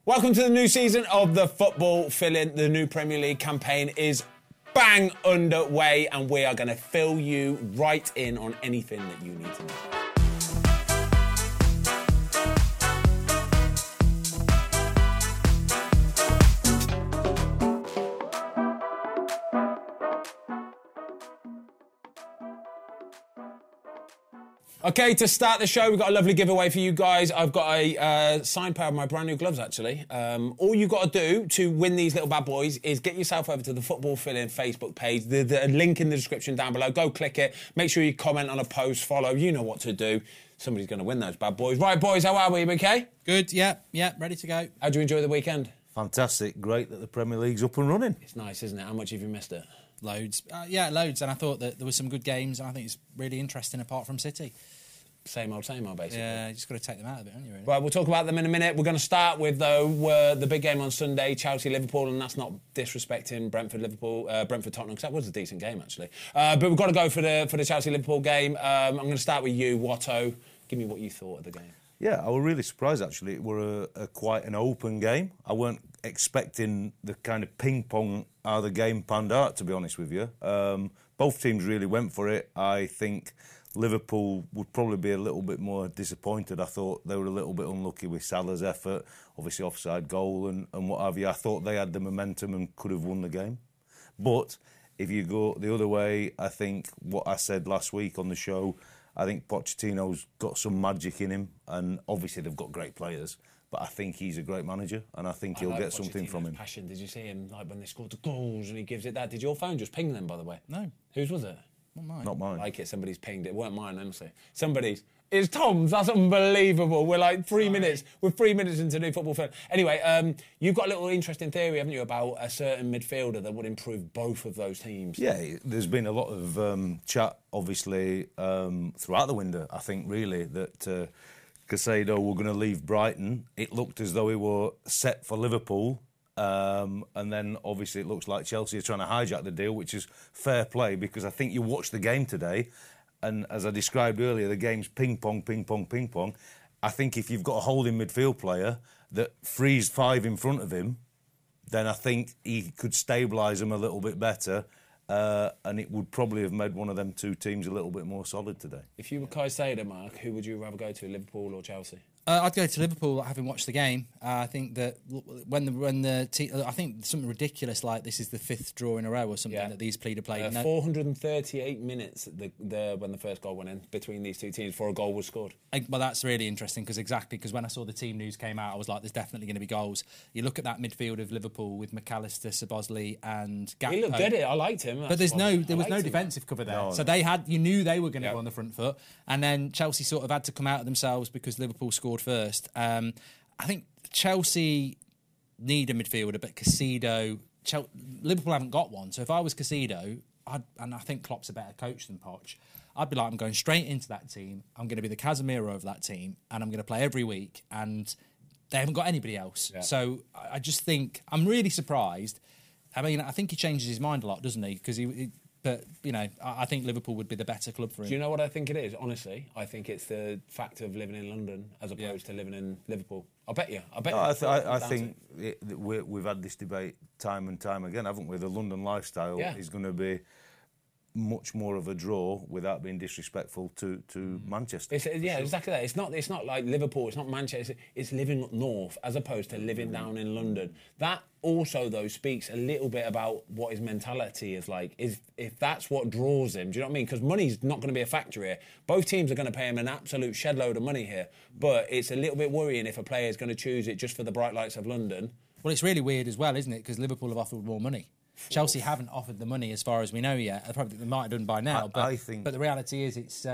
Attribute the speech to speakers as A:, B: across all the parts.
A: Welcome to the new season of the Football Fill-In. The new Premier League campaign is bang underway, and we are going to fill you right in on anything that you need to know. Okay, to start the show, we've got a lovely giveaway for you guys. I've got a signed pair of my brand new gloves, actually. All you've got to do to win these little bad boys is get yourself over to the Football Fill-In Facebook page. The link in the description down below. Go click it. Make sure you comment on a post, follow. You know what to do. Somebody's going to win those bad boys. Right, boys, how are we? Okay?
B: Good, yeah, ready to go.
A: How'd you enjoy the weekend?
C: Fantastic. Great that the Premier League's up and running.
A: It's nice, isn't it? How much have you missed it?
B: Loads. Loads. And I thought that there were some good games, and I think it's really interesting apart from City.
A: Same old, basically.
B: Yeah, you just got to take them out of it, haven't you, really?
A: Right, we'll talk about them in a minute. We're going to start with, though, the big game on Sunday, Chelsea-Liverpool, and that's not disrespecting Brentford-Tottenham, because that was a decent game, actually. But we've got to go for the Chelsea-Liverpool game. I'm going to start with you, Watto. Give me what you thought of the game.
C: Yeah, I was really surprised, actually. It were quite an open game. I weren't expecting the kind of ping-pong how the game panned out, to be honest with you. Both teams really went for it. I think Liverpool would probably be a little bit more disappointed. I thought they were a little bit unlucky with Salah's effort, obviously offside goal and what have you. I thought they had the momentum and could have won the game. But if you go the other way, I think what I said last week on the show, I think Pochettino's got some magic in him, and obviously they've got great players, but I think he's a great manager, and I think he'll get something from him.
A: Passion. Did you see him, like, when they scored the goals and he gives it that? Did your phone just ping them, by the way?
B: No.
A: Whose was it?
B: Not mine.
C: Not mine.
A: I like it. Somebody's pinged it. It weren't mine, honestly. Somebody's. It's Tom's. That's unbelievable. We're like 3 minutes. We're 3 minutes into new football film. Anyway, you've got a little interesting theory, haven't you, about a certain midfielder that would improve both of those teams?
C: Yeah, there's been a lot of chat, obviously, throughout the window, I think, really, that Caicedo were going to leave Brighton. It looked as though he were set for Liverpool. And then, obviously, it looks like Chelsea are trying to hijack the deal, which is fair play, because I think you watched the game today, and as I described earlier, the game's ping-pong, ping-pong, ping-pong. I think if you've got a holding midfield player that frees five in front of him, then I think he could stabilise them a little bit better, and it would probably have made one of them two teams a little bit more solid today.
A: If you were Caicedo, Mark, who would you rather go to, Liverpool or Chelsea?
B: I'd go to Liverpool, having watched the game. I think that when the team, I think something ridiculous like this is the fifth draw in a row or something that these played.
A: 438 minutes when the first goal went in between these two teams before a goal was scored.
B: Well, that's really interesting because when I saw the team news came out, I was like, there's definitely going to be goals. You look at that midfield of Liverpool with McAllister, Szoboszlai and Gakpo.
A: He looked good. I liked him.
B: But there was no defensive cover there.
C: No.
B: So you knew they were going to go on the front foot. And then Chelsea sort of had to come out of themselves because Liverpool scored first. I think Chelsea need a midfielder, but Caicedo, Liverpool haven't got one. So if I was Caicedo, and I think Klopp's a better coach than Poch, I'd be like, I'm going straight into that team. I'm going to be the Casemiro of that team, and I'm going to play every week. And they haven't got anybody else. Yeah. So I just think I'm really surprised. I mean, I think he changes his mind a lot, doesn't he? Because But, I think Liverpool would be the better club for him.
A: Do you know what I think it is? Honestly, I think it's the fact of living in London as opposed to living in Liverpool. I bet you.
C: I think we've had this debate time and time again, haven't we? The London lifestyle is going to be much more of a draw without being disrespectful to Manchester.
A: Exactly that. It's not like Liverpool. It's not Manchester. It's living up north as opposed to living down in London. That also, though, speaks a little bit about what his mentality is like. If that's what draws him, do you know what I mean? Because money's not going to be a factor here. Both teams are going to pay him an absolute shed load of money here. But it's a little bit worrying if a player is going to choose it just for the bright lights of London.
B: Well, it's really weird as well, isn't it? Because Liverpool have offered more money. Chelsea haven't offered the money as far as we know yet. Probably they might have done by now. But the reality is, it's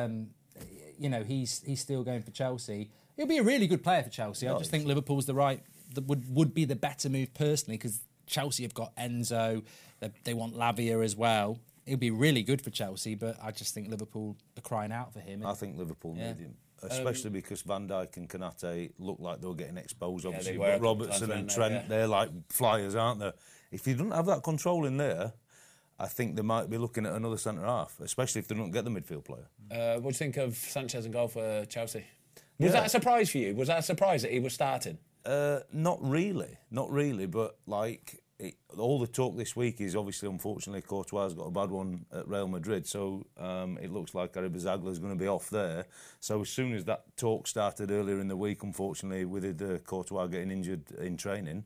B: he's still going for Chelsea. He'll be a really good player for Chelsea. I just think Liverpool's would be the better move personally, because Chelsea have got Enzo. They want Lavia as well. He'll be really good for Chelsea, but I just think Liverpool are crying out for him.
C: I think Liverpool need him. Especially because Van Dijk and Konate look like they were getting exposed, obviously. But Robertson and Trent, they're like flyers, aren't they? If you don't have that control in there, I think they might be looking at another centre-half, especially if they don't get the midfield player.
A: What do you think of Sanchez in goal for Chelsea? Was that a surprise for you? Was that a surprise that he was starting?
C: Not really. But like all the talk this week is obviously, unfortunately, Courtois has got a bad one at Real Madrid, so it looks like Gary Bazaglia is going to be off there. So as soon as that talk started earlier in the week, unfortunately, with Courtois getting injured in training,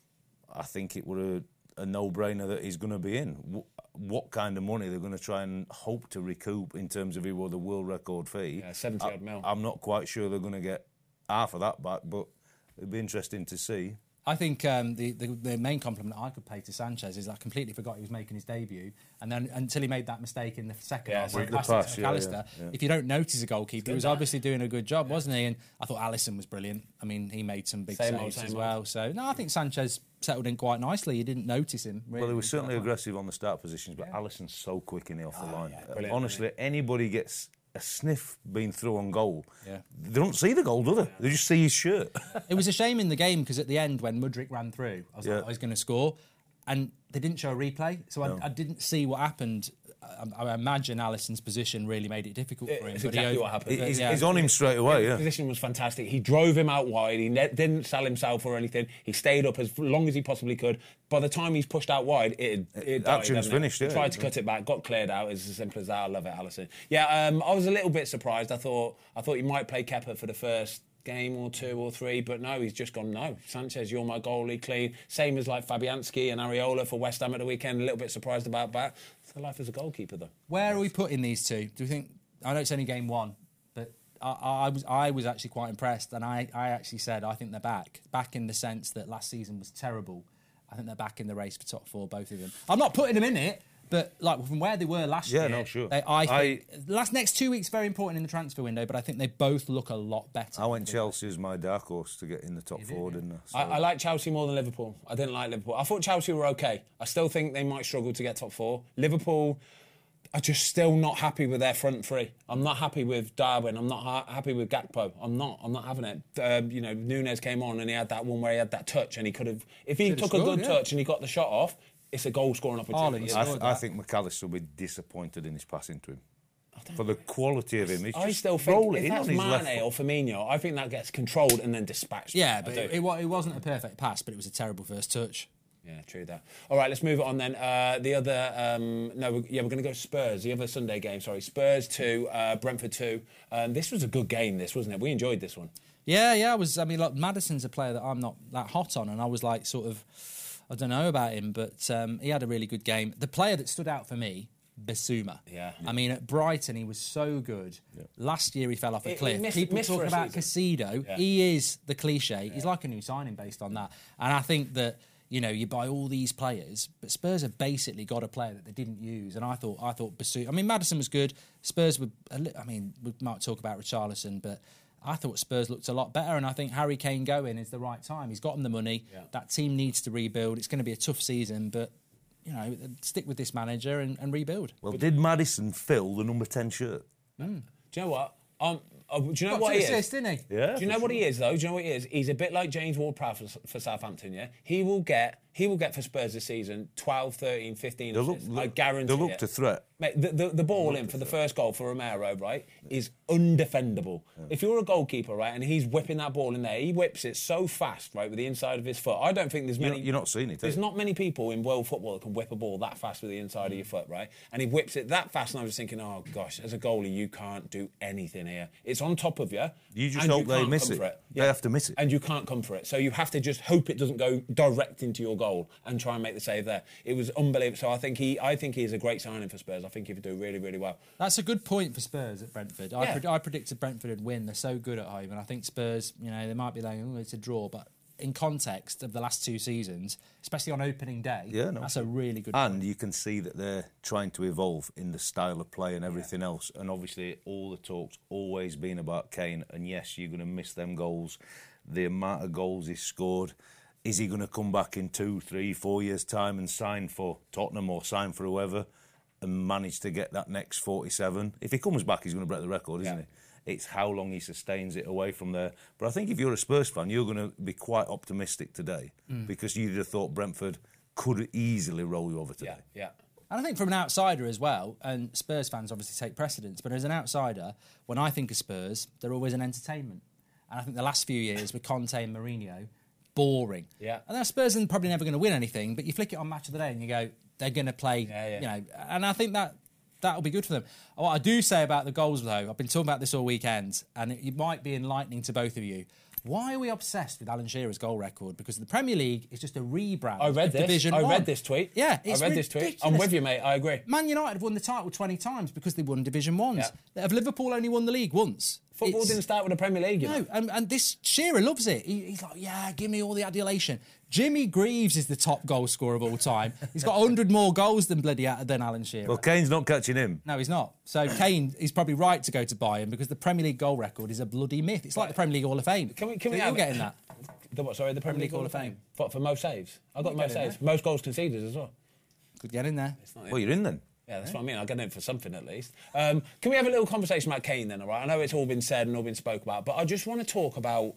C: I think it were a no-brainer that he's going to be in. What kind of money they're going to try and hope to recoup in terms of the world record fee?
A: Yeah, 70-odd mil.
C: I'm not quite sure they're going to get half of that back, but it'd be interesting to see.
B: I think the main compliment I could pay to Sanchez is I completely forgot he was making his debut, and then until he made that mistake in the second half,
C: with the pass,
B: McAllister, if you don't notice a goalkeeper, he was obviously doing a good job, wasn't he? And I thought Alisson was brilliant. I mean, he made some big saves as well. So no, I think Sanchez settled in quite nicely. You didn't notice him. Really,
C: well, he was certainly aggressive on the start positions, but Alisson's so quick in the off the line.
A: Brilliant,
C: honestly, anybody gets a sniff being through on goal,
B: Yeah.
C: they don't see the goal, do they? They just see his shirt.
B: It was a shame in the game because at the end when Mudryk ran through, I was like, I was going to score, and they didn't show a replay, so I didn't see what happened. I imagine Alisson's position really made it difficult for him.
A: It's exactly what happened.
C: He's on him straight away,
A: His position was fantastic. He drove him out wide. He didn't sell himself or anything. He stayed up as long as he possibly could. By the time he's pushed out wide, it died,
C: action's finished.
A: He tried to cut it back, got cleared out. It's as simple as that. I love it, Alisson. Yeah, I was a little bit surprised. I thought he might play Kepa for the first game or 2 or 3, but no, he's just gone, no, Sanchez, you're my goalie, clean. Same as like Fabianski and Areola for West Ham at the weekend. A little bit surprised about that. It's the life as a goalkeeper, though.
B: Where are we putting these two? Do you think? I know it's only game 1, but I was actually quite impressed, and I actually said I think they're back in the sense that last season was terrible. I think they're back in the race for top 4, both of them. I'm not putting them in it. But like from where they were last year,
C: no, sure.
B: I think next 2 weeks very important in the transfer window. But I think they both look a lot better.
C: I went Chelsea as my dark horse to get in the top 4, didn't I? So.
A: I like Chelsea more than Liverpool. I didn't like Liverpool. I thought Chelsea were okay. I still think they might struggle to get top 4. Liverpool are just still not happy with their front three. I'm not happy with Darwin. I'm not happy with Gakpo. I'm not having it. Nunes came on and he had that one where he had that touch and he could have, if he took a good touch and he got the shot off, it's a goal-scoring opportunity.
C: I think McAllister will be disappointed in his passing to him. For the quality of him.
A: I still think if that's Mane or Firmino, I think that gets controlled and then dispatched.
B: Yeah, but it wasn't a perfect pass, but it was a terrible first touch.
A: Yeah, true that. All right, let's move it on then. The other, we're going to go Spurs. The other Sunday game, Spurs 2, Brentford 2. This was a good game, wasn't it? We enjoyed this one.
B: Yeah, Maddison's a player that I'm not that hot on, and I was like I don't know about him, but he had a really good game. The player that stood out for me, Bissouma.
A: Yeah.
B: I mean, at Brighton, he was so good. Yeah. Last year, he fell off a cliff. People talk about Caicedo. Yeah. He is the cliche. Yeah. He's like a new signing based on that. And I think that, you buy all these players, but Spurs have basically got a player that they didn't use. And I thought Bissouma... I mean, Maddison was good. Spurs were... we might talk about Richarlison, but... I thought Spurs looked a lot better, and I think Harry Kane going is the right time. He's got them the money. Yeah. That team needs to rebuild. It's going to be a tough season, but, stick with this manager and rebuild.
C: Well, did Maddison fill the number 10 shirt?
A: Do you know what? Do you know what he is?
B: Didn't he?
A: Yeah. Do you know what he is, though? Do you know what he is? He's a bit like James Ward-Prowse for Southampton, yeah? He will get for Spurs this season 12, 13, 15 assists. I guarantee it.
C: They look to threat.
A: Mate, the ball in for the first goal for Romero, right, is undefendable. Yeah. If you're a goalkeeper, right, and he's whipping that ball in there, he whips it so fast, right, with the inside of his foot. I don't think there's many...
C: You're not seeing it,
A: There's not many people in world football that can whip a ball that fast with the inside of your foot, right? And he whips it that fast, and I was thinking, oh, gosh, as a goalie, you can't do anything here. It's on top of you.
C: You just hope they miss it. They have to miss it.
A: And you can't come for it. So you have to just hope it doesn't go direct into your goal and try and make the save there. It was unbelievable. So I think he is a great signing for Spurs. I think he would do really, really well.
B: That's a good point for Spurs at Brentford. Yeah. I predicted Brentford would win. They're so good at home. And I think Spurs, they might be like, oh, it's a draw. But in context of the last 2 seasons, especially on opening day, that's a really good point.
C: And you can see that they're trying to evolve in the style of play and everything else. And obviously, all the talk's always been about Kane. And yes, you're going to miss them goals. The amount of goals he's scored. Is he going to come back in 2, 3, 4 years' time and sign for Tottenham or sign for whoever and manage to get that next 47? If he comes back, he's going to break the record, isn't he? It's how long he sustains it away from there. But I think if you're a Spurs fan, you're going to be quite optimistic today because you'd have thought Brentford could easily roll you over today.
A: Yeah.
B: And I think from an outsider as well, and Spurs fans obviously take precedence, but as an outsider, when I think of Spurs, they're always an entertainment. And I think the last few years with Conte and Mourinho, boring.
A: Yeah.
B: And then Spurs are probably never going to win anything, but you flick it on Match of the Day and you go, they're going to play, and I think that'll be good for them. What I do say about the goals, though, I've been talking about this all weekend, and it might be enlightening to both of you. Why are we obsessed with Alan Shearer's goal record? Because the Premier League is just a rebrand of Division 1.
A: I read this tweet.
B: Yeah,
A: I read this tweet. I'm with you, mate. I agree.
B: Man United have won the title 20 times because they won Division 1s. Yeah. Have Liverpool only won the league once?
A: Football didn't start with the Premier League, you know.
B: And this Shearer loves it. He's like, yeah, give me all the adulation. Jimmy Greaves is the top goal scorer of all time. He's got 100 more goals than Alan Shearer.
C: Well, Kane's not catching him.
B: No, he's not. So Kane is probably right to go to Bayern because the Premier League goal record is a bloody myth. It's like the Premier League Hall of Fame.
A: Can we
B: you're getting that?
A: The what? Sorry, the Premier League Hall of Fame. For most saves. I got most saves.
B: There.
A: Most goals conceded as well.
B: Could get in there.
C: Well, you're in then.
A: Yeah, that's what I mean. I'll get in for something at least. Can we have a little conversation about Kane then, all right? I know it's all been said and all been spoke about, but I just want to talk about...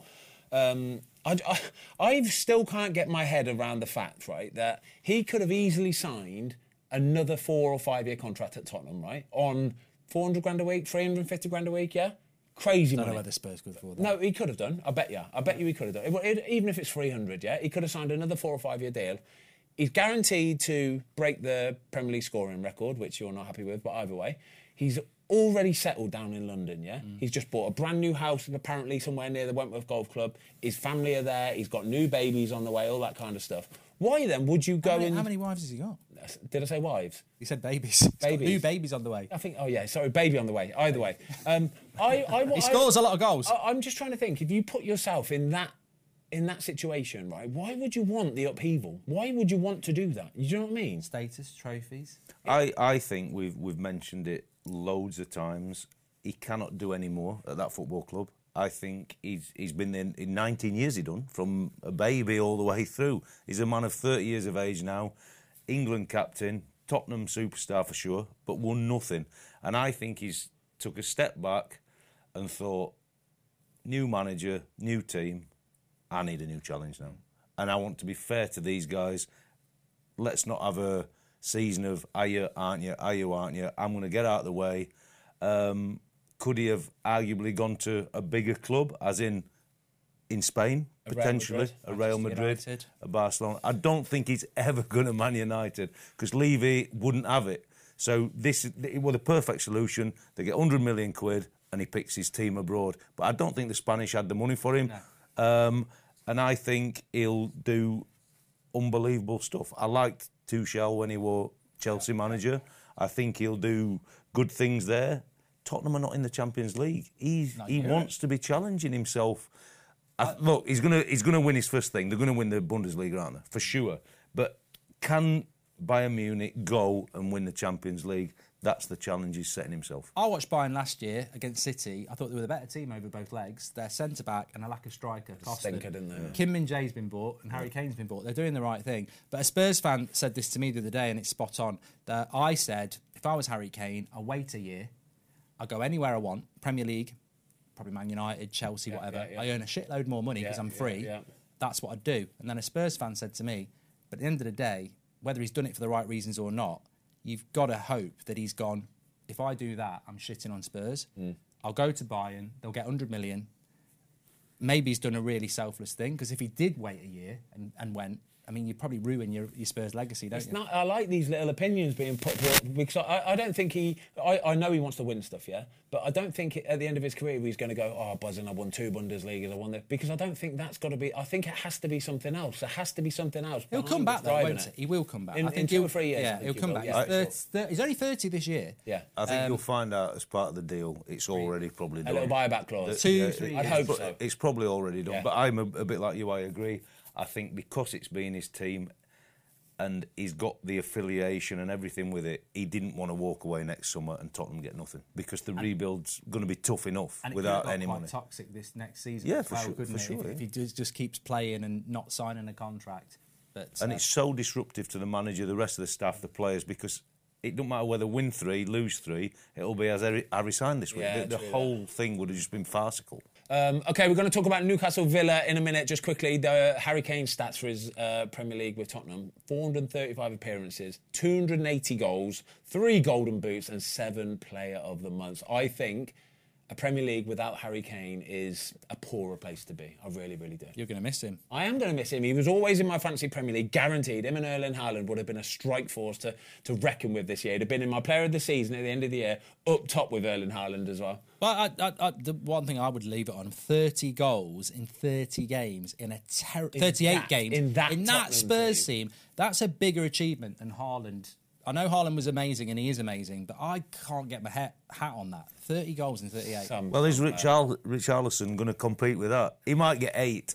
A: I still can't get my head around the fact, right, that he could have easily signed another 4 or 5 year contract at Tottenham, right, on 400 grand a week, 350 grand a week, yeah? Crazy money.
B: I don't know whether Spurs could afford that.
A: No, he could have done. I bet you. I bet you he could have done. Even if it's 300, yeah? He could have signed another 4 or 5 year deal. He's guaranteed to break the Premier League scoring record, which you're not happy with, but either way. He's already settled down in London, yeah? He's just bought a brand new house, apparently somewhere near the Wentworth Golf Club. His family are there. He's got new babies on the way, all that kind of stuff. Why then would you go
B: How many wives has he got?
A: Did I say wives?
B: He said babies. He's got new babies on the way.
A: I think, sorry, baby on the way. Either way.
B: He scores a lot of goals.
A: I'm just trying to think, if you put yourself in that situation, right, why would you want the upheaval? Why would you want to do that? You know what I mean?
B: Status, trophies.
C: I think we've mentioned it loads of times. He cannot do any more at that football club. I think he's been in 19 years. He done from a baby all the way through. He's a man of 30 years of age now, England captain, Tottenham superstar for sure, but won nothing. And I think he's took a step back and thought, new manager, new team. I need a new challenge now, and I want to be fair to these guys. Let's not have a season of are you, aren't you, are you, aren't you. I'm going to get out of the way. Could he have arguably gone to a bigger club, as in Spain, potentially, a Real Madrid, a Barcelona? I don't think he's ever going to Man United, because Levy wouldn't have it. So it was the perfect solution. They get 100 million quid and he picks his team abroad. But I don't think the Spanish had the money for him. No. And I think he'll do unbelievable stuff. I liked Tuchel when he was Chelsea manager. I think he'll do good things there. Tottenham are not in the Champions League. He wants to be challenging himself. Look, he's gonna win his first thing. They're going to win the Bundesliga, aren't they? For sure. But can Bayern Munich go and win the Champions League? That's the challenge he's setting himself.
B: I watched Bayern last year against City. I thought they were the better team over both legs. Their centre-back and a lack of striker.
A: Stinker, didn't they?
B: Kim Min-jae's been bought and Harry Kane's been bought. They're doing the right thing. But a Spurs fan said this to me the other day, and it's spot on, that I said, if I was Harry Kane, I'll wait a year. I'll go anywhere I want. Premier League, probably Man United, Chelsea, whatever. I earn a shitload more money because I'm free. That's what I'd do. And then a Spurs fan said to me, but at the end of the day, whether he's done it for the right reasons or not, you've got to hope that he's gone, if I do that, I'm shitting on Spurs. I'll go to Bayern. They'll get 100 million. Maybe he's done a really selfless thing, because if he did wait a year and went, I mean, you'd probably ruin your Spurs legacy, don't you?
A: I like these little opinions being put forward, because I don't think I know he wants to win stuff, yeah? But I don't think at the end of his career he's going to go, oh, buzzing, I won 2 Bundesligas, I won this. Because I don't think that's got to be... I think it has to be something else. There has to be something else.
B: He'll come back, though, won't he? He will come back.
A: In 2 or 3 years.
B: Yeah, he'll come back. He's only 30 this year.
A: Yeah.
C: I think you'll find out as part of the deal, it's already probably done.
A: A little buyback clause.
B: 2, 3 years.
A: I hope so.
C: It's probably already done. But I'm a bit like you, I agree. I think because it's been his team... and he's got the affiliation and everything with it, he didn't want to walk away next summer and Tottenham get nothing, because the rebuild's going to be tough enough without any money.
B: And quite toxic this next season.
C: Yeah, for sure.
B: If he just keeps playing and not signing a contract.
C: And it's so disruptive to the manager, the rest of the staff, the players, because it doesn't matter whether win 3, lose 3, it'll be as Harry signed this week.
A: Yeah,
C: the whole thing would have just been farcical.
A: OK, we're going to talk about Newcastle Villa in a minute, just quickly. The Harry Kane stats for his Premier League with Tottenham: 435 appearances, 280 goals, 3 golden boots and 7 player of the month. I think a Premier League without Harry Kane is a poorer place to be. I really, really do.
B: You're going to miss him.
A: I am going to miss him. He was always in my fantasy Premier League, guaranteed. Him and Erling Haaland would have been a strike force to reckon with this year. He'd have been in my player of the season at the end of the year, up top with Erling Haaland as well.
B: But the one thing I would leave it on, 30 goals in 30 games in a 38 games
A: in that
B: Spurs team. That's a bigger achievement than Haaland. I know Haaland was amazing and he is amazing, but I can't get my hat on that. 30 goals in 38.
C: Well, is Richarlison going to compete with that? He might get 8.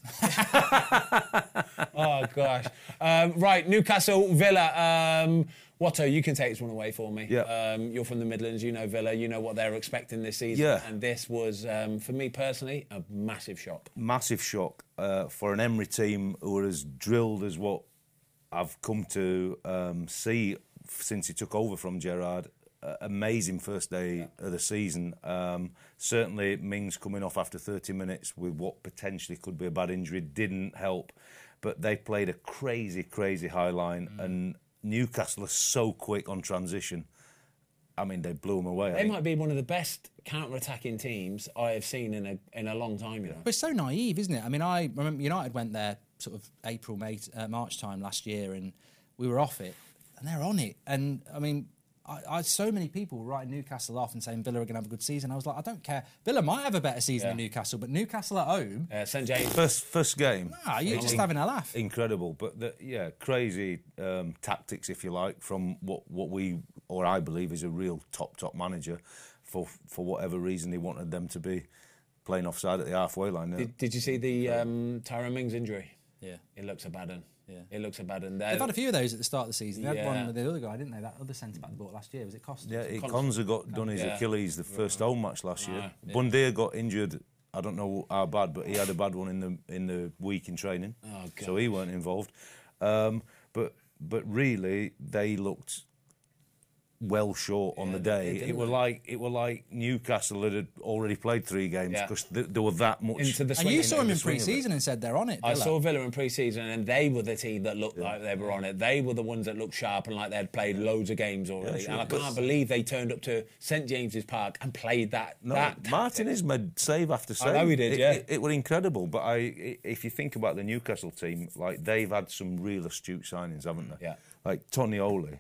A: Oh, gosh. Right, Newcastle, Villa. Watto, you can take this one away for me.
C: Yeah.
A: You're from the Midlands, you know Villa, you know what they're expecting this season.
C: Yeah.
A: And this was, for me personally, a massive shock.
C: Massive shock for an Emery team who are as drilled as what I've come to see since he took over from Gerrard. Amazing first day of the season. Certainly Mings coming off after 30 minutes with what potentially could be a bad injury didn't help. But they played a crazy, crazy high line and Newcastle are so quick on transition. I mean, they blew them away.
A: They might be one of the best counter-attacking teams I have seen in a long time, you know.
B: But it's so naive, isn't it? I mean, I remember United went there sort of April, March time last year and we were off it. And they're on it. And, I mean, I so many people were writing Newcastle off and saying Villa are going to have a good season. I was like, I don't care. Villa might have a better season than Newcastle, but Newcastle at home...
A: St James.
C: First game.
B: Nah, you're just having a laugh.
C: Incredible. But, crazy tactics, if you like, from what we, or I believe, is a real top manager. For whatever reason, he wanted them to be playing offside at the halfway line.
A: Did you see the Tyrone Mings injury?
B: Yeah.
A: It looks a bad one.
B: Yeah.
A: It looks a bad one.
B: They've had a few of those at the start of the season. They had one
A: Yeah.
B: with the other guy, didn't they? That other centre-back they bought last year. Was it Costa?
C: Yeah, Konza got done his Achilles the first home match last year.
A: Yeah.
C: Bundia got injured. I don't know how bad, but he had a bad one in the week in training, so he weren't involved. But really, they looked well short on the day. It were like Newcastle had already played 3 games because they were that much
A: into the swing.
B: And you saw him in pre-season and said they're on it.
A: I saw Villa in pre-season and they were the team that looked like they were on it. They were the ones that looked sharp and like they'd played loads of games already. And I can't believe they turned up to St James's Park and played that.
C: Martinez made save after save.
A: I know he did,
C: It was incredible. But if you think about the Newcastle team, like they've had some real astute signings, haven't they?
A: Yeah.
C: Like Tonali.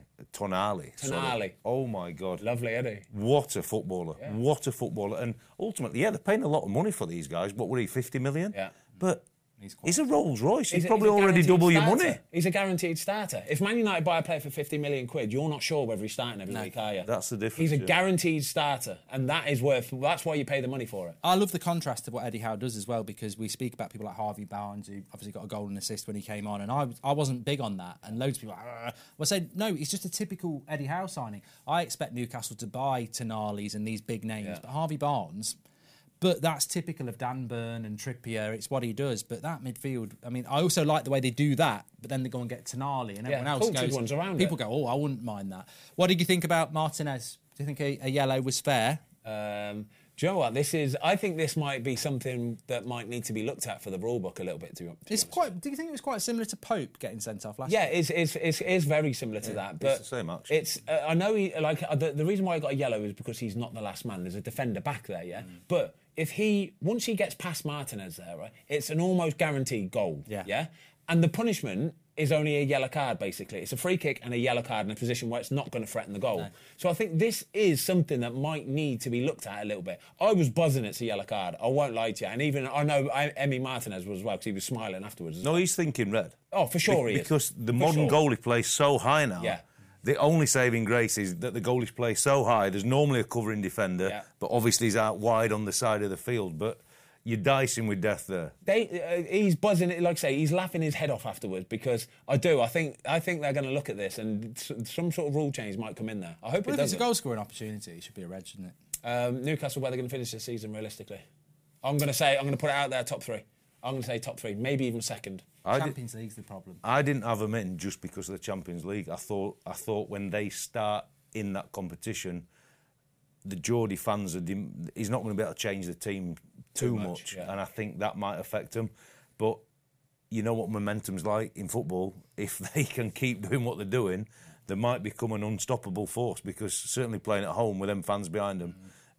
A: Tonali.
C: Oh my God.
A: Lovely, Eddie.
C: What a footballer. Yeah. What a footballer. And ultimately, they're paying a lot of money for these guys. What were he, 50 million?
A: Yeah.
C: But he's a Rolls Royce. He's
A: he's
C: probably already double your money.
A: He's a guaranteed starter. If Man United buy a player for 50 million quid, you're not sure whether he's starting every week, are you?
C: That's the difference.
A: He's a guaranteed starter, and that's why you pay the money for it.
B: I love the contrast of what Eddie Howe does as well, because we speak about people like Harvey Barnes, who obviously got a goal and assist when he came on, and I wasn't big on that, and loads of people were saying, no, it's just a typical Eddie Howe signing. I expect Newcastle to buy Tonali's and these big names, but Harvey Barnes... But that's typical of Dan Burn and Trippier. It's what he does. But that midfield, I mean, I also like the way they do that, but then they go and get Tonali and everyone else goes...
A: ones around
B: people go, oh, I wouldn't mind that. What did you think about Martinez? Do you think a yellow was fair?
A: Do you know what? I think this might be something that might need to be looked at for the rule book a little bit. Do you
B: think it was quite similar to Pope getting sent off last year?
A: Yeah, it's very similar to that. But
C: it's the same, actually.
A: I know the reason why he got a yellow is because he's not the last man. There's a defender back there, yeah? But once he gets past Martinez there, right, it's an almost guaranteed goal, yeah? And the punishment is only a yellow card, basically. It's a free kick and a yellow card in a position where it's not going to threaten the goal. No. So I think this is something that might need to be looked at a little bit. I was buzzing it's a yellow card. I won't lie to you. And even I know Emi Martinez was as well, because he was smiling afterwards.
C: No, he's thinking red.
A: Oh, for sure he is.
C: Because the modern goalie plays so high now.
A: Yeah.
C: The only saving grace is that the goalies play so high. There's normally a covering defender, but obviously he's out wide on the side of the field. But you're dicing with death there.
A: He's buzzing, like I say, he's laughing his head off afterwards, because I think they're going to look at this and some sort of rule change might come in there. I hope it doesn't.
B: If it's a goal scoring opportunity, it should be a red, shouldn't
A: it? Newcastle, where they're going to finish this season realistically? I'm going to put it out there, top 3. I'm going to say top 3, maybe even second.
B: Champions League's the problem.
C: I didn't have them in just because of the Champions League. I thought when they start in that competition, the Geordie fans he's not going to be able to change the team too much, and I think that might affect them. But you know what momentum's like in football. If they can keep doing what they're doing, they might become an unstoppable force, because certainly playing at home with them fans behind them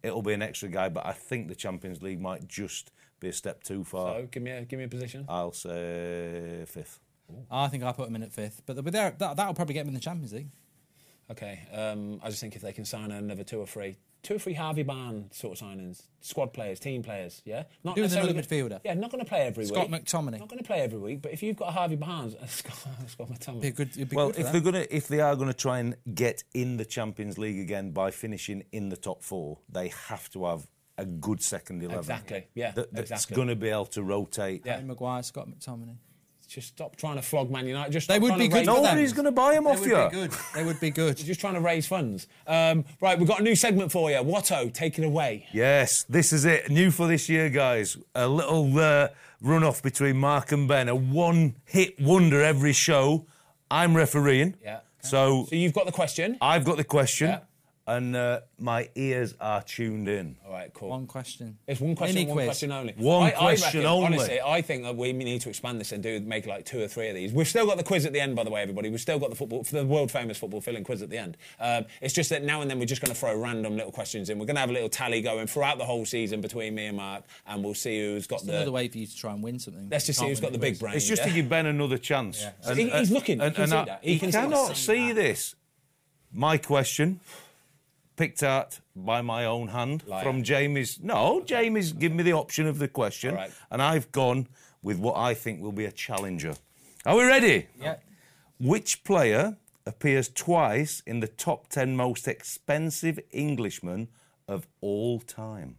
C: it'll be an extra guy. But I think the Champions League might just be a step too far.
A: So give me a position.
C: I'll say 5th.
B: I think I put him in at 5th, but that'll probably get him in the Champions League.
A: Okay, I just think if they can sign another two or three Harvey Barnes sort of signings, squad players, team players, yeah? Not
B: Do with another
A: necessarily-
B: midfielder.
A: Yeah, not going to play every
B: Scott
A: week.
B: McTominay.
A: Not going to play every week, but if you've got a Harvey Barnes, Scott McTominay.
B: It'd be
C: Well,
B: good for
C: if
B: them.
C: they are gonna try and get in the Champions League again by finishing in the top 4, they have to have a good second 11.
A: Exactly, yeah,
C: That's
A: exactly.
C: going to be able to rotate.
A: Yeah.
B: Harry Maguire, Scott McTominay.
A: Just stop trying to flog Man United. Just
B: They
A: stop
B: would
A: trying
B: be
A: to
B: good
A: raise-
B: for them.
C: Nobody's going to buy them
B: They
C: off
B: would
C: you.
B: be good. They would be good.
A: Just trying to raise funds. Right, we've got a new segment for you. Watto, take it away.
C: Yes, this is it. New for this year, guys. A little run-off between Mark and Ben. A one-hit wonder every show. I'm refereeing.
A: Yeah.
C: So
A: So you've got the question.
C: I've got the question,
A: Yeah.
C: and my ears are tuned in.
A: All right, cool.
B: One question.
A: It's one question,
B: Mini
A: one
B: quiz.
A: question only.
C: One
A: I
C: question
A: reckon,
C: only.
A: Honestly, I think that we need to expand this and make like 2 or 3 of these. We've still got the quiz at the end, by the way, everybody. We've still got the world famous football filling quiz at the end. It's just that now and then we're just going to throw random little questions in. We're going to have a little tally going throughout the whole season between me and Mark, and we'll see who's got
B: It's another way for you to try and win something.
A: Let's just see
B: Can't
A: who's
B: win
A: got the
B: quiz.
A: big brain.
C: It's just
A: yeah?
C: to give Ben another chance.
A: Yeah. He's looking. He can see that. He can see
C: cannot
A: that.
C: see this. My question, picked out by my own hand
A: Liar.
C: from Jamie's. No, Jamie's given me the option of the question,
A: All right.
C: and I've gone with what I think will be a challenger. Are we ready?
B: Yeah.
C: Which player appears twice in the top 10 most expensive Englishmen of all time?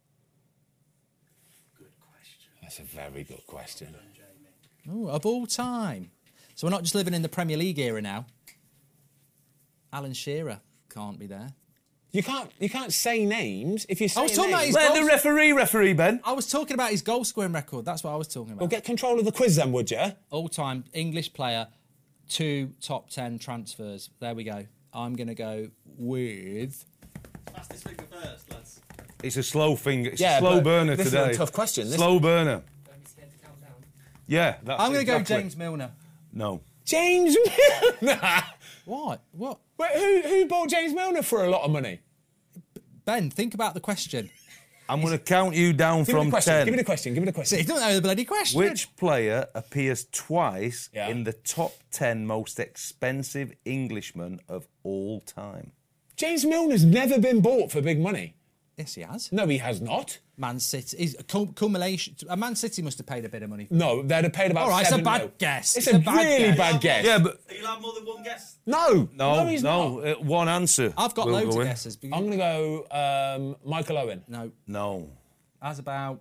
A: That's a very good question.
B: Ooh, of all time. So we're not just living in the Premier League era now. Alan Shearer can't be there.
A: You can't say names if you say
B: I was talking about
A: names.
B: his
C: Let
B: goals.
C: the referee, Ben.
B: I was talking about his goal scoring record. That's what I was talking about.
A: Well, get control of the quiz then, would you?
B: All-time English player, 2 top 10 transfers. There we go. I'm going to go with...
D: Fastest finger first, lads.
C: It's a slow finger. It's
A: Yeah,
C: a slow
A: but
C: burner
A: this is
C: today.
A: a tough question. This-
C: Slow burner.
D: Don't be scared to count down.
C: Yeah, that's
B: I'm going to
C: exactly.
B: go James Milner.
C: No.
A: James Milner.
B: What? What?
A: Wait, who bought James Milner for a lot of money?
B: Ben, think about the question.
C: I'm going to count you down
A: Give me
C: from
A: the question.
C: 10.
A: Give me the question. Give me the
B: See,
A: question.
B: you don't know the bloody question.
C: Which player appears twice
A: Yeah.
C: in the top 10 most expensive Englishmen of all time?
A: James Milner's never been bought for big money.
B: Yes, he has.
A: No, he has not.
B: Man City. Is culmination. Man City must have paid a bit of money.
A: No, they'd have paid about
B: All right, it's a
A: 7
B: bad
A: mil.
B: guess.
A: It's
B: It's
A: a
B: a bad
A: really
B: guess.
A: bad guess.
C: Yeah, but
D: You'll have more than one guess.
A: No,
C: no,
A: he's not.
C: one answer.
B: I've got
C: will
B: loads
C: go
B: of
C: in.
B: guesses.
A: I'm going to go Michael Owen.
B: No.
C: No,
B: How's about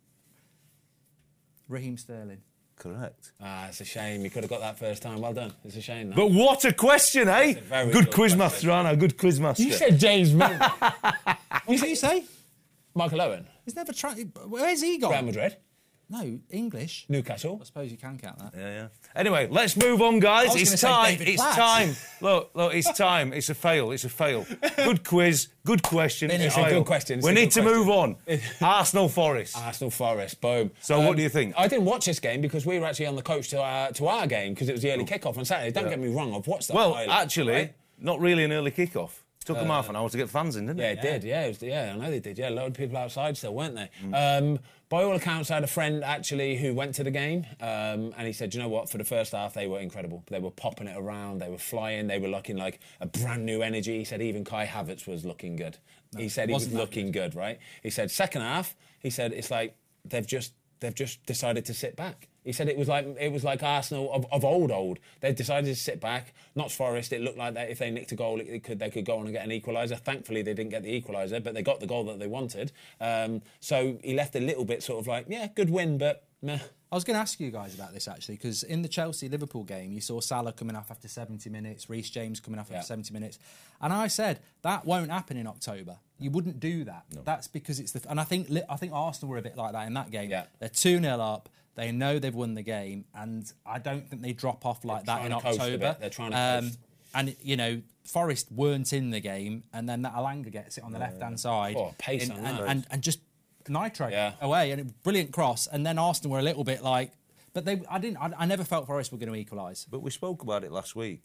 B: Raheem Sterling?
C: correct.
A: Ah, it's a shame. You could have got that first time. Well done. It's a shame. That.
C: But what a question, eh?
A: very
C: Good
A: good
C: quizmaster,
A: question.
C: Anna. Good quizmaster.
A: You said James Milner.
B: What did you say?
A: Michael Owen.
B: He's never tried. Where's he gone?
A: Real Madrid.
B: No, English.
A: Newcastle.
B: I suppose you can count that.
C: Yeah. Anyway, let's move on, guys.
B: I was
C: It's
B: gonna say
C: time.
B: David
C: It's
B: Platt.
C: time. Look, it's time. It's a fail. It's a fail. Good quiz. Good question.
B: Finish.
C: It's a
B: Oh,
C: fail.
A: good question. It's
C: We
A: a
C: need
A: good
C: to
A: question.
C: move on. Arsenal Forest.
A: Arsenal Forest, boom.
C: So what do you think?
A: I didn't watch this game because we were actually on the coach to our game because it was the early kickoff on Saturday. Don't get me wrong, I've watched that.
C: Well,
A: highlight,
C: actually,
A: right?
C: not really an early kickoff. Took them half an hour to get fans in, didn't
A: Yeah,
C: it?
A: it did. Yeah, I know they did. Yeah, a load of people outside still, weren't they?
C: Mm.
A: By all accounts, I had a friend actually who went to the game, and he said, "You know what? For the first half, they were incredible. They were popping it around. They were flying. They were looking like a brand new energy." He said even Kai Havertz was looking good. He said he was
B: wasn't that
A: looking good, right? He said second half. He said it's like they've just decided to sit back. He said it was like Arsenal of old. They decided to sit back. Notts Forest, it looked like that if they nicked a goal, they could go on and get an equaliser. Thankfully, they didn't get the equaliser, but they got the goal that they wanted. So he left a little bit sort of like, yeah, good win, but meh.
B: I was going to ask you guys about this actually, because in the Chelsea-Liverpool game, you saw Salah coming off after 70 minutes, Reece James coming off after 70 minutes, and I said that won't happen in October. You wouldn't do that. No. That's because it's and I think Arsenal were a bit like that in that game.
A: Yeah.
B: They're 2-0 up. They know they've won the game, and I don't think they drop off like that in
A: trying to coast a
B: October.
A: bit. They're trying to coast.
B: And you know, Forest weren't in the game, and then that Alanga gets it on the left-hand side,
A: Oh, pace on that.
B: and just nitro
A: Yeah.
B: away, and a brilliant cross. And then Arsenal were a little bit like. But I never felt Forest were going to equalise.
C: But we spoke about it last week.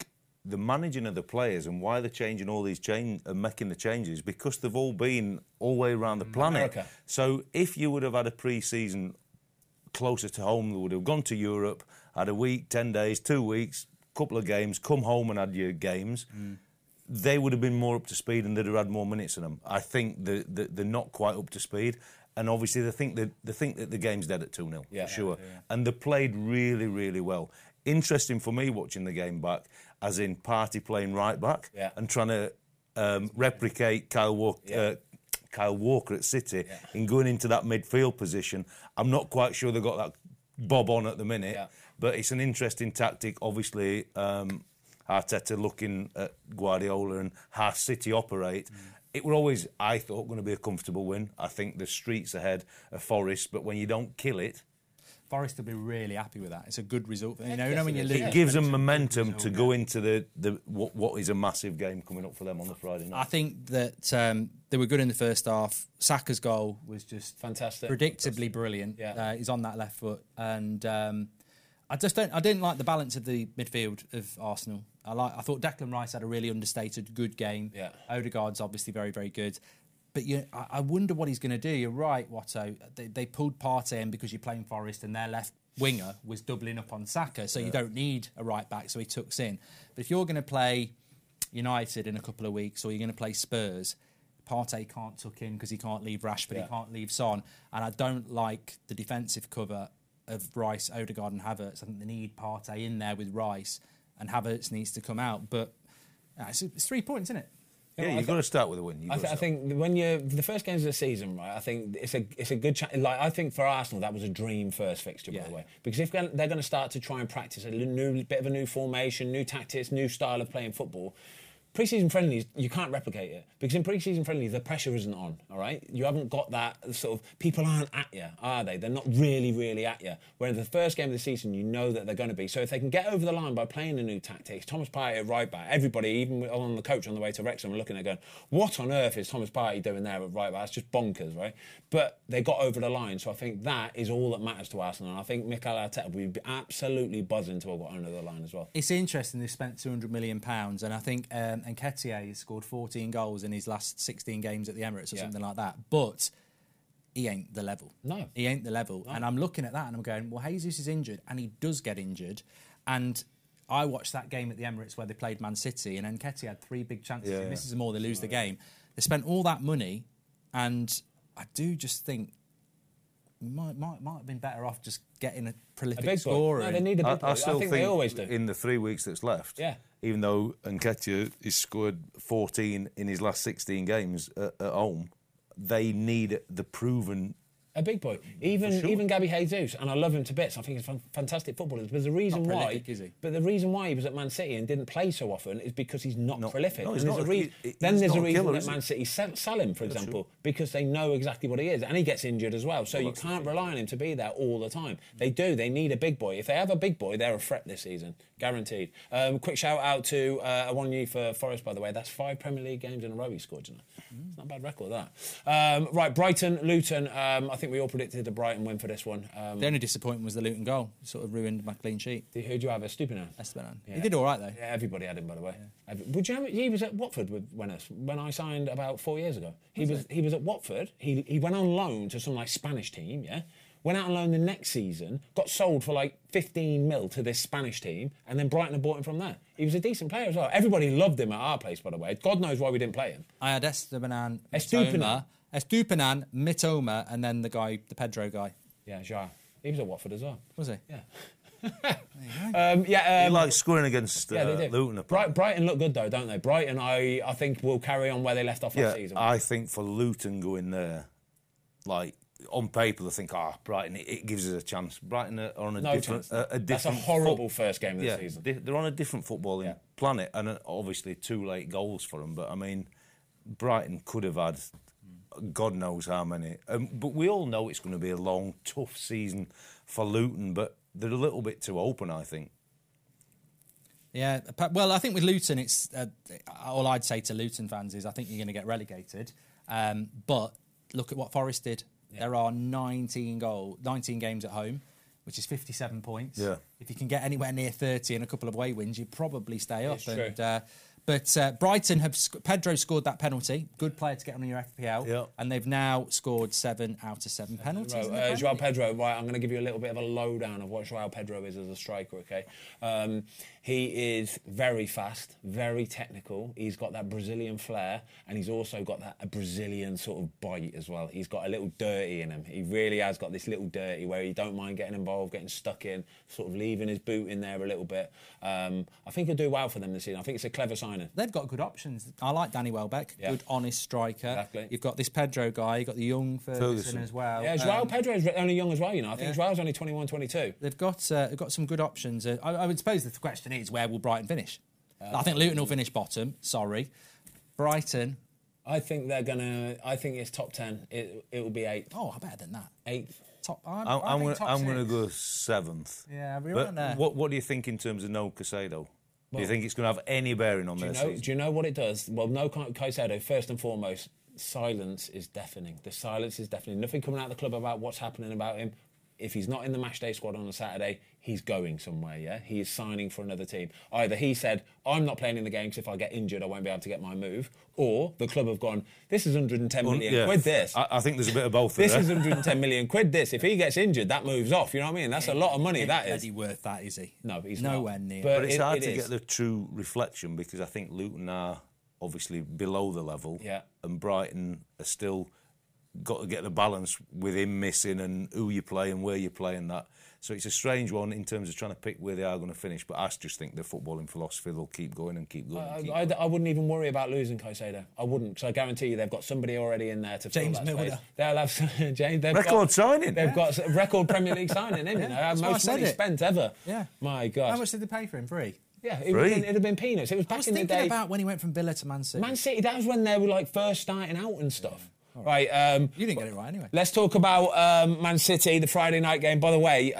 C: the managing of the players and why they're changing all these making the changes, because they've all been all the way around the planet.
A: America.
C: So if you would have had a pre-season closer to home, they would have gone to Europe, had a week, 10 days, 2 weeks, couple of games, come home and had your games. They would have been more up to speed and they'd have had more minutes in them. I think they're not quite up to speed. And obviously they think that the game's dead at 2-0, for sure. Yeah. And they played really, really well. Interesting for me watching the game back, as in Partey playing right back and trying to replicate Kyle Walker at City in going into that midfield position. I'm not quite sure they've got that bob on at the minute, but it's an interesting tactic. Obviously, Arteta looking at Guardiola and how City operate. It were always, I thought, going to be a comfortable win. I think the streets ahead of Forest, but when you don't kill it...
B: Forest will be really happy with that. It's a good result. You know when you lose...
C: It gives them momentum to go into what is a massive game coming up for them on the Friday night.
B: I think that they were good in the first half. Saka's goal was just
A: fantastic,
B: predictably brilliant. He's on that left foot, and I didn't like the balance of the midfield of Arsenal. I thought Declan Rice had a really understated, good game.
A: Yeah.
B: Odegaard's obviously very, very good. But I wonder what he's going to do. You're right, Watto. They pulled Partey in because you're playing Forest and their left winger was doubling up on Saka, so you don't need a right back, so he tucks in. But if you're going to play United in a couple of weeks or you're going to play Spurs, Partey can't tuck in because he can't leave Rashford, he can't leave Son. And I don't like the defensive cover of Rice, Odegaard and Havertz. I think they need Partey in there with Rice, and Havertz needs to come out. But it's 3 points, isn't it?
C: Yeah, you've got to start with a win.
A: I think when the first games of the season, right? I think it's a good chance. Like, I think for Arsenal that was a dream first fixture, by the way, because if they're going to start to try and practice a bit of a new formation, new tactics, new style of playing football. Pre-season friendlies, you can't replicate it, because in pre-season friendlies the pressure isn't on, all right? You haven't got that sort of, people aren't at you, are they? They're not really, really at you. Whereas the first game of the season, you know that they're going to be. So if they can get over the line by playing a new tactics, Thomas Partey at right back, everybody, even on the coach on the way to Wrexham, are looking at going, what on earth is Thomas Partey doing there at right back? That's just bonkers, right? But they got over the line, so I think that is all that matters to Arsenal. And I think Mikel Arteta will be absolutely buzzing to have got over the line as well.
B: It's interesting they've spent £200 million, and I think Nketiah has scored 14 goals in his last 16 games at the Emirates or something like that. But he ain't the level.
A: No.
B: He ain't the level.
A: No.
B: And I'm looking at that and I'm going, well, Jesus is injured, and he does get injured. And I watched that game at the Emirates where they played Man City, and Nketiah had 3 big chances. He misses them all, they lose the game. They spent all that money, and I do just think might have been better off just getting a prolific scorer.
A: No, they need a big boy. I
C: still
A: think they always do.
C: In the 3 weeks that's left, even though Nketiah has scored 14 in his last 16 games at home, they need the proven...
A: A big boy. Even Gabby Jesus, and I love him to bits. I think he's a fantastic footballer. But the reason
B: not prolific, is he?
A: But the reason why he was at Man City and didn't play so often is because he's not prolific.
C: No, he's
A: and
C: not.
A: There's a reason
C: killer,
A: that Man City sell him, for example, because they know exactly what he is, and he gets injured as well. So you can't rely on him to be there all the time. They do. They need a big boy. If they have a big boy, they're a threat this season, guaranteed. Quick shout out to Awoniyi for Forest, by the way. That's 5 Premier League games in a row he scored. You know, it's not a bad record that. Right, Brighton, Luton. I think we all predicted a Brighton win for this one.
B: The only disappointment was the Luton goal. It sort of ruined my clean sheet.
A: Who'd you have? Estupiñán?
B: Yeah. He did all right, though.
A: Yeah, everybody had him, by the way. Yeah. Would you have, he was at Watford when I signed about 4 years ago. He was at Watford. He went on loan to some like Spanish team, went out on loan the next season, got sold for like 15 mil to this Spanish team, and then Brighton had bought him from there. He was a decent player as well. Everybody loved him at our place, by the way. God knows why we didn't play him.
B: I had Estupiñán, Mitoma, and then the Pedro guy.
A: Yeah, Jar. He was at Watford as well.
B: Was he?
A: Yeah.
C: he likes scoring against Luton.
A: Brighton look good, though, don't they? Brighton, I think, will carry on where they left off last season.
C: I think for Luton going there, like, on paper, they think, Brighton, it gives us a chance. Brighton are on a different...
A: That's a horrible first game of the season.
C: They're on a different footballing planet, and obviously 2 late goals for them. But, I mean, Brighton could have had God knows how many. But we all know it's going to be a long, tough season for Luton, but they're a little bit too open, I think.
B: Yeah, well, I think with Luton, it's all I'd say to Luton fans is I think you're going to get relegated. But look at what Forest did. Yeah. There are 19 games at home which is 57 points.
C: Yeah.
B: If you can get anywhere near 30 and a couple of away wins, you probably stay up.
A: It's true.
B: But Brighton Pedro scored that penalty. Good player to get on your FPL.
C: Yeah.
B: And they've now scored 7 out of 7 penalties. in the Premier
A: Joao
B: League.
A: Pedro, right, I'm going to give you a little bit of a lowdown of what Joao Pedro is as a striker, okay? He is very fast, very technical. He's got that Brazilian flair, and he's also got that Brazilian sort of bite as well. He's got a little dirty in him. He really has got this little dirty where he don't mind getting involved, getting stuck in, sort of leaving his boot in there a little bit. I think he'll do well for them this season. I think it's a clever signing.
B: They've got good options. I like Danny Welbeck,
A: Yeah.
B: good, honest striker.
A: Exactly.
B: You've got this Pedro guy, you've got the young Ferguson as well.
A: Yeah, Joao Pedro is only young as well, you know. I think
B: yeah.
A: Joao's only 21, 22.
B: They've got some good options. I would suppose the question is, where will Brighton finish? I think Luton will finish bottom. Sorry, Brighton.
A: I think they're gonna. I think it's top 10. It will be 8th.
B: Oh, better than that.
A: 8th.
B: Top.
C: I'm going to go 7th.
B: Yeah, we're
C: But
B: around there.
C: what do you think in terms of no Caicedo? Do you think it's going to have any bearing on their season?
A: Do you know what it does? Well, no Caicedo, first and foremost, silence is deafening. The silence is deafening. Nothing coming out of the club about what's happening about him. If he's not in the matchday squad on a Saturday, he's going somewhere, yeah? He is signing for another team. Either he said, I'm not playing in the game because if I get injured, I won't be able to get my move. Or the club have gone, this is 110 million quid, this.
C: I think there's a bit of both
A: This
C: there.
A: is 110 million quid, this. If he gets injured, that moves off. You know what I mean? That's a lot of money, that
B: Is
A: is.
B: he worth that, is he?
A: No, but he's
B: nowhere
A: not.
B: near.
C: But it's hard
A: it
C: to
A: is.
C: get the true reflection because I think Luton are obviously below the level.
A: Yeah.
C: And Brighton are still got to get the balance with him missing and who you play and where you play and that. So it's a strange one in terms of trying to pick where they are going to finish. But I just think the footballing philosophy, they'll keep going and keep going. And keep going.
A: I wouldn't even worry about losing Caicedo. I wouldn't, because I guarantee you they've got somebody already in there to fill
B: James
A: that space.
B: Milner.
A: They'll have James.
C: Record signing.
A: They've got a record Premier League signing, him. You know,
B: that's why I
A: most
B: said
A: money
B: it.
A: spent ever.
B: Yeah.
A: My God.
B: How much did they pay for him? Free.
A: Yeah,
C: Free.
A: it'd have been peanuts. It was
B: I
A: back
B: was
A: in the
B: thinking
A: day.
B: about when he went from Villa to Man City.
A: Man City. That was when they were like first starting out and stuff. Right.
B: You didn't get it right anyway.
A: Let's talk about Man City, the Friday night game. By the way,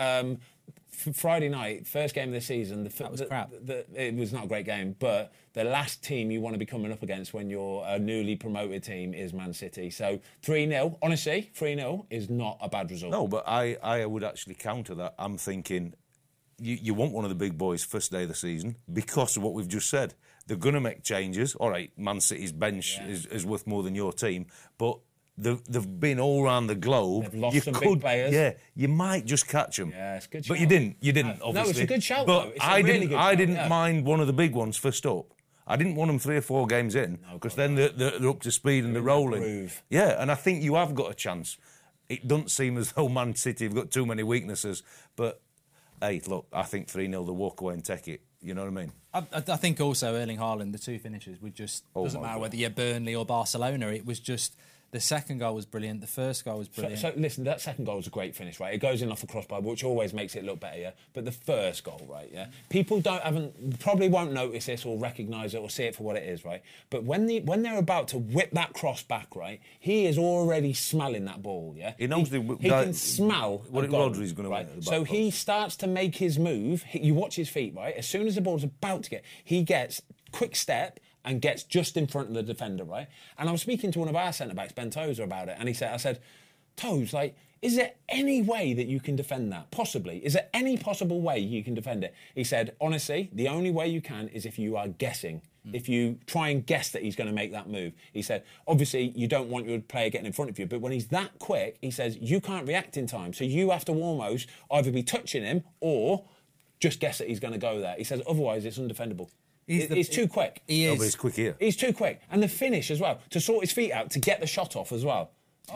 A: Friday night, first game of the season.
B: That was crap.
A: It was not a great game, but the last team you want to be coming up against when you're a newly promoted team is Man City. So 3-0, honestly, 3-0 is not a bad result.
C: No, but I would actually counter that. I'm thinking you want one of the big boys first day of the season because of what we've just said. They're going to make changes. All right, Man City's bench is worth more than your team, but they've been all around the globe.
A: They've lost some big players.
C: Yeah, you might just catch them.
A: Yeah, it's a good
C: But
A: shout.
C: you didn't, obviously.
A: No, it's a good shout,
C: But
A: though. It's a
C: I
A: really
C: didn't,
A: good
C: I
A: shout,
C: didn't
A: yeah.
C: mind one of the big ones first up. I didn't want them 3 or 4 games in because then they're up to speed and they're rolling.
A: groove.
C: Yeah, and I think you have got a chance. It doesn't seem as though Man City have got too many weaknesses, but hey, look, I think 3-0 they'll walk away and take it. You know what I mean?
B: I think also Erling Haaland, the 2 finishes, would just doesn't
C: my
B: matter
C: God.
B: whether you're Burnley or Barcelona. It was just the second goal was brilliant. The first goal was brilliant.
A: So listen, that second goal was a great finish, right? It goes in off the crossbar, which always makes it look better, yeah? But the first goal, right, yeah? People probably won't notice this or recognise it or see it for what it is, right? But when they're about to whip that cross back, right, he is already smelling that ball, yeah?
C: He knows
A: he
C: guy-
A: can smell
C: what
A: a goal,
C: Rodri's gonna win
A: right?
C: at the back
A: So he
C: post.
A: starts to make his move. You watch his feet, right? As soon as the ball's about to get, he gets quick step and gets just in front of the defender, right? And I was speaking to one of our centre-backs, Ben Tozer, about it, and I said, Toze, like, is there any way that you can defend that? Possibly. Is there any possible way you can defend it? He said, honestly, the only way you can is if you are guessing. If you try and guess that he's going to make that move. He said, obviously, you don't want your player getting in front of you, but when he's that quick, he says, you can't react in time. So you have to almost either be touching him or just guess that he's going to go there. He says, otherwise, it's undefendable. He's too quick.
B: He
C: No,
B: is.
C: but he's quick here.
A: He's too quick. And the finish as well, to sort his feet out, to get the shot off as well.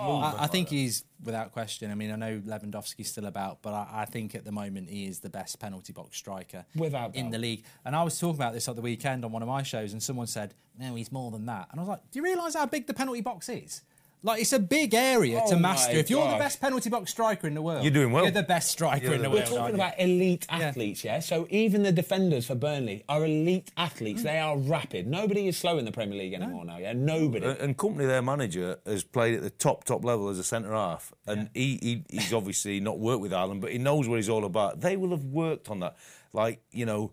B: I think he's, without question, I mean, I know Lewandowski's still about, but I think at the moment he is the best penalty box striker
A: Without
B: in
A: doubt.
B: the league. And I was talking about this at the weekend on one of my shows, and someone said, no, he's more than that. And I was like, do you realise how big the penalty box is? Like, it's a big area to
A: Oh
B: master.
A: my
B: If you're the
A: gosh.
B: best penalty box striker in the world,
C: You're doing well.
B: You're the best striker in the
A: We're
B: world.
A: talking
B: aren't you?
A: about elite athletes, yeah? So even the defenders for Burnley are elite athletes. They are rapid. Nobody is slow in the Premier League anymore now, yeah? Nobody.
C: And Company, their manager, has played at the top level as a centre half, and he's obviously not worked with Ireland, but he knows what he's all about. They will have worked on that, like, you know,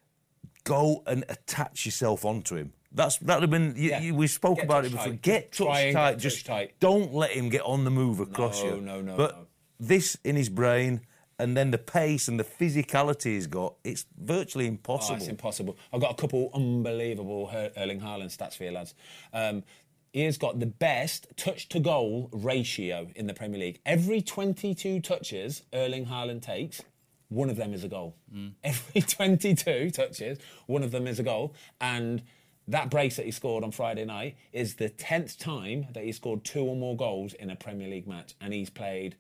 C: go and attach yourself onto him. That would have been. We spoke
A: Get
C: about
A: touch
C: it before.
A: tight.
C: Get
A: Try
C: touch
A: and
C: tight.
A: get
C: Just
A: touch tight.
C: don't let him get on the move across you.
A: No.
C: But this in his brain, and then the pace and the physicality he's got, it's virtually
A: Oh,
C: impossible.
A: it's impossible. I've got a couple unbelievable Erling Haaland stats for you, lads. He has got the best touch-to-goal ratio in the Premier League. Every 22 touches Erling Haaland takes, one of them is a goal. Every 22 touches, one of them is a goal. And that brace that he scored on Friday night is the 10th time that he scored 2 or more goals in a Premier League match. And he's played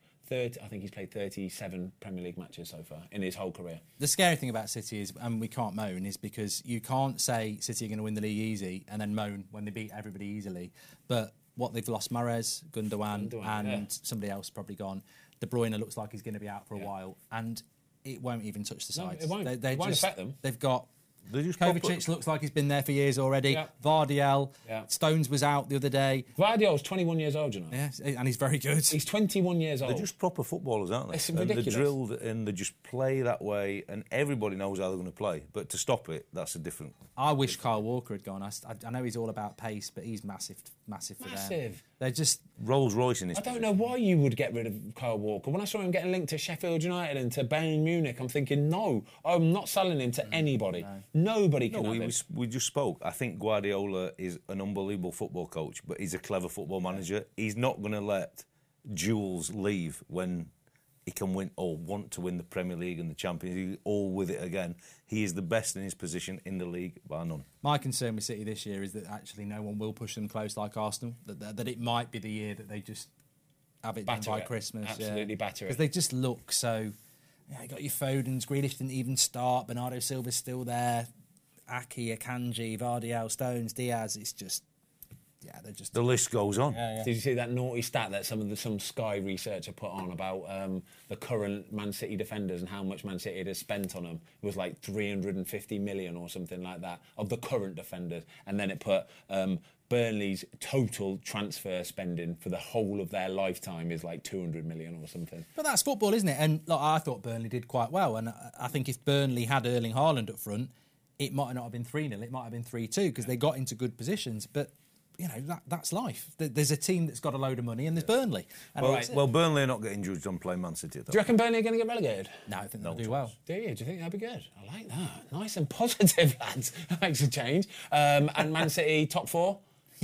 A: 37 Premier League matches so far in his whole career.
B: The scary thing about City is, and we can't moan, is because you can't say City are going to win the league easy and then moan when they beat everybody easily. But what they've lost, Mahrez, Gundogan, and somebody else probably gone. De Bruyne looks like he's going to be out for a while, and it won't even touch the sides.
A: it won't.
B: They
A: It won't
B: just,
A: affect them.
B: They've got...
C: They just
B: Kovacic looks like he's been there for years already.
A: Yeah.
B: Vardiel,
A: Yeah.
B: Stones was out the other day.
A: Vardiol's 21 years old, you know.
B: Yeah, and he's very good.
A: He's 21 years old.
C: They're just proper footballers, aren't they?
A: It's
C: And
A: ridiculous.
C: they're drilled and they just play that way, and everybody knows how they're going to play. But to stop it, that's a different.
B: I wish Kyle Walker had gone. I know he's all about pace, but he's massive for them.
A: Massive.
B: They're just...
C: Rolls Royce in his.
A: I don't know why you would get rid of Kyle Walker. When I saw him getting linked to Sheffield United and to Bayern Munich, I'm thinking, no, I'm not selling him to anybody. Nobody can have him.
C: We just spoke. I think Guardiola is an unbelievable football coach, but he's a clever football manager. He's not going to let Jules leave when he can win or want to win the Premier League and the Champions League, all with it again. He is the best in his position in the league, bar none.
B: My concern with City this year is that actually no one will push them close like Arsenal. That it might be the year that they just have it done
A: Batter
B: by
A: it.
B: Christmas.
A: Absolutely batter it.
B: Because they just look so... Yeah, you got your Fodens, Grealish didn't even start, Bernardo Silva's still there, Aki, Akanji, Vardiel, Stones, Diaz. It's just... Yeah, they're just...
C: The list goes on.
A: Did you see that naughty stat that some Sky researcher put on about the current Man City defenders and how much Man City has spent on them? It was like 350 million or something like that of the current defenders, and then it put Burnley's total transfer spending for the whole of their lifetime is like 200 million or something.
B: But that's football, isn't it? And look, I thought Burnley did quite well, and I think if Burnley had Erling Haaland up front, it might not have been 3-0, it might have been 3-2 because they got into good positions. But you know, that's life. There's a team that's got a load of money, and there's Burnley. And
C: Well, Burnley are not getting judged on playing Man City.
A: Do you reckon Burnley are going to get relegated?
B: No, I think they'll do well.
A: Do you? Do you think that'd be good? I like that. Nice and positive, lads. That makes a change. And Man City top 4?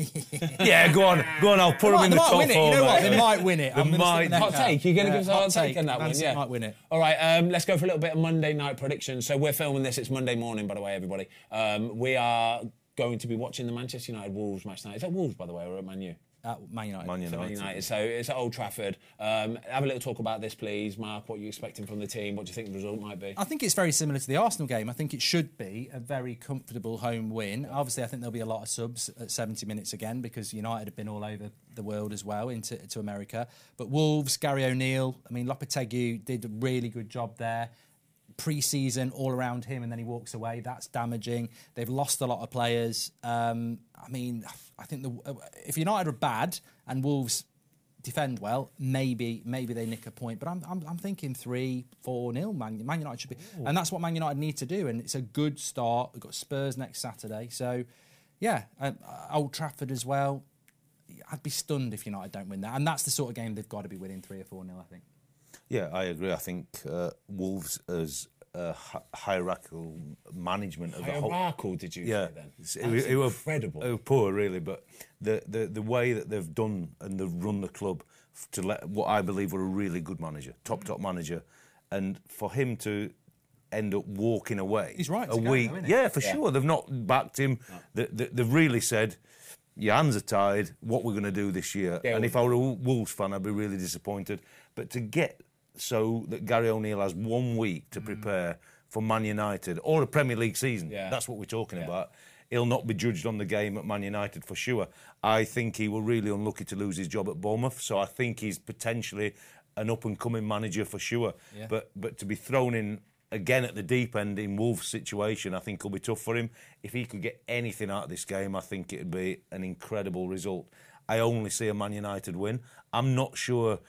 C: Yeah, go on. I'll put them in the top 4.
B: You know what? They might win it. I'm gonna
C: might.
B: stick my neck
A: Hot take. You're going to give us a hot take on that
B: Man
A: one,
B: City
A: yeah?
B: might win it.
A: All right, let's go for a little bit of Monday night predictions. So we're filming this. It's Monday morning, by the way, everybody. We are going to be watching the Manchester United Wolves match tonight. Is that Wolves, by the way, or at Man U?
B: Man United.
C: Man
A: Man
C: United.
A: United. So it's at Old Trafford. Have a little talk about this, please. Mark, what are you expecting from the team? What do you think the result might be?
B: I think it's very similar to the Arsenal game. I think it should be a very comfortable home win. Obviously, I think there'll be a lot of subs at 70 minutes again because United have been all over the world as well, to America. But Wolves, Gary O'Neill, I mean, Lopetegui did a really good job there. Pre-season all around him, and then he walks away. That's damaging. They've lost a lot of players. I mean, I think if United are bad and Wolves defend well, maybe they nick a point. But I'm thinking 3-4-0. Man United should be, and that's what Man United need to do. And it's a good start. We've got Spurs next Saturday, so yeah, Old Trafford as well. I'd be stunned if United don't win that, and that's the sort of game they've got to be winning 3 or 4-0. I think.
C: Yeah, I agree. I think Wolves as hierarchical management of the whole.
A: Hierarchical, did you
C: Yeah,
A: say then?
C: it was
A: incredible.
C: It was poor, really, but the way that they've done and they've run the club to let what I believe were a really good manager, top manager, and for him to end up walking away.
B: He's right.
C: A week, sure. They've not backed him.
A: No.
C: They've really said, your hands are tied. What we're going to do this year?
A: Yeah,
C: and if I were a Wolves fan, I'd be really disappointed. But to get so that Gary O'Neill has 1 week to prepare for Man United or a Premier League season.
A: Yeah.
C: That's what we're talking about. He'll not be judged on the game at Man United for sure. I think he will really unlucky to lose his job at Bournemouth. So I think he's potentially an up-and-coming manager for sure.
B: Yeah.
C: But to be thrown in again at the deep end in Wolves' situation, I think will be tough for him. If he could get anything out of this game, I think it'd be an incredible result. I only see a Man United win. I'm not sure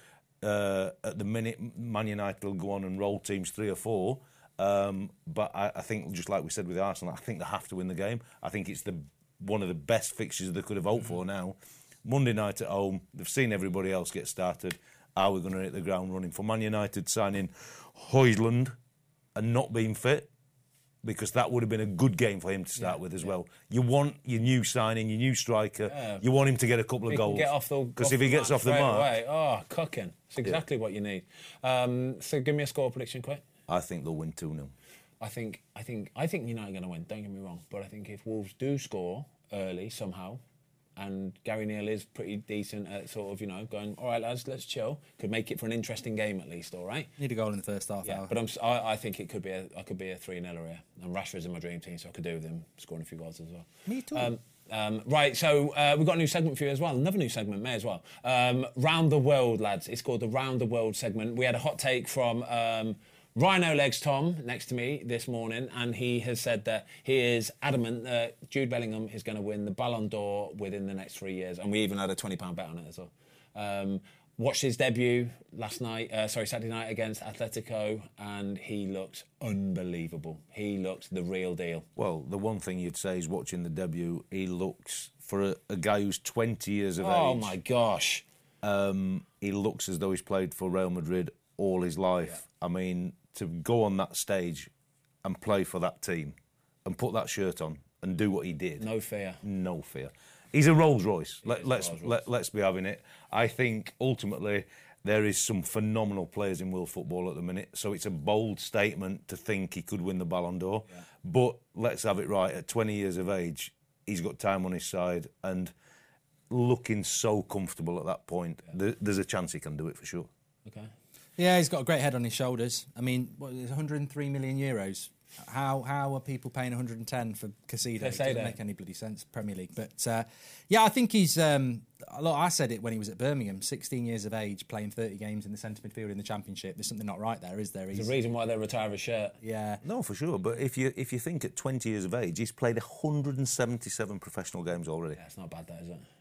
C: at the minute Man United will go on and roll teams 3 or 4. But I think, just like we said with Arsenal, I think they have to win the game. I think it's one of the best fixtures they could have hoped for now. Monday night at home, they've seen everybody else get started. are we going to hit the ground running? For Man United signing Højlund and not being fit, because that would have been a good game for him to start with as well. You want your new signing, your new striker. You want him to get a couple of goals. Because if he gets off the mark,
A: cooking. It's exactly what you need. So give me a score prediction, quick.
C: I think they'll win 2-0.
A: I think United are going to win. Don't get me wrong, but I think if Wolves do score early somehow, and Gary Neal is pretty decent at sort of, going, all right, lads, let's chill. Could make it for an interesting game at least, all right?
B: Need a goal in the first half hour.
A: But I think it could be a 3-0 here. And Rashford's in my dream team, so I could do with him scoring a few goals as well.
B: Me too.
A: Right, so we've got a new segment for you as well. Another new segment, may as well. Round the World, lads. It's called the Round the World segment. We had a hot take from Rhino Legs Tom next to me this morning, and he has said that he is adamant that Jude Bellingham is going to win the Ballon d'Or within the next 3 years. And we even had a £20 bet on it as well. Watched his debut Saturday night against Atletico, and he looks unbelievable. He looks the real deal.
C: Well, the one thing you'd say is watching the debut, he looks, for a guy who's 20 years of age...
A: Oh, my gosh.
C: He looks as though he's played for Real Madrid all his life. Yeah. I mean, to go on that stage and play for that team and put that shirt on and do what he did...
A: No fear.
C: No fear. He's a Rolls Royce. Let's be having it. I think ultimately there is some phenomenal players in world football at the minute, so it's a bold statement to think he could win the Ballon d'Or. Yeah. But let's have it right. At 20 years of age, he's got time on his side and looking so comfortable at that point. Yeah. There's a chance he can do it for sure.
A: Okay.
B: Yeah, he's got a great head on his shoulders. I mean, 103 million euros. How are people paying 110 for Caicedo? It doesn't make any bloody sense, Premier League. But, I think he's... I said it when he was at Birmingham, 16 years of age, playing 30 games in the centre midfield in the Championship. There's something not right there, is there?
A: There's a reason why they retire his shirt.
B: Yeah.
C: No, for sure. But if you think at 20 years of age, he's played 177 professional games already.
A: Yeah, it's not bad, that, is it?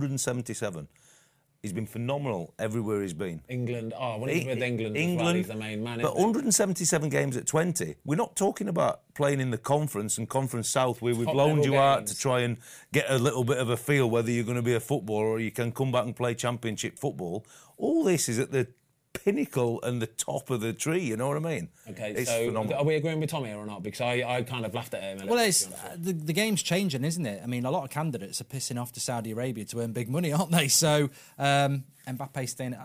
C: 177. He's been phenomenal everywhere he's been.
A: England, when he's with England as well, he's the main man.
C: But 177 games at 20, we're not talking about playing in the Conference and Conference South where we've loaned you out to try and get a little bit of a feel whether you're going to be a footballer or you can come back and play Championship football. All this is at the pinnacle and the top of the tree, you know what I mean?
A: Okay,
C: it's
A: so
C: phenomenal.
A: Are we agreeing with Tommy or not? Because I kind of laughed at him.
B: Well, it's, the game's changing, isn't it? I mean, a lot of candidates are pissing off to Saudi Arabia to earn big money, aren't they? So Mbappe's staying...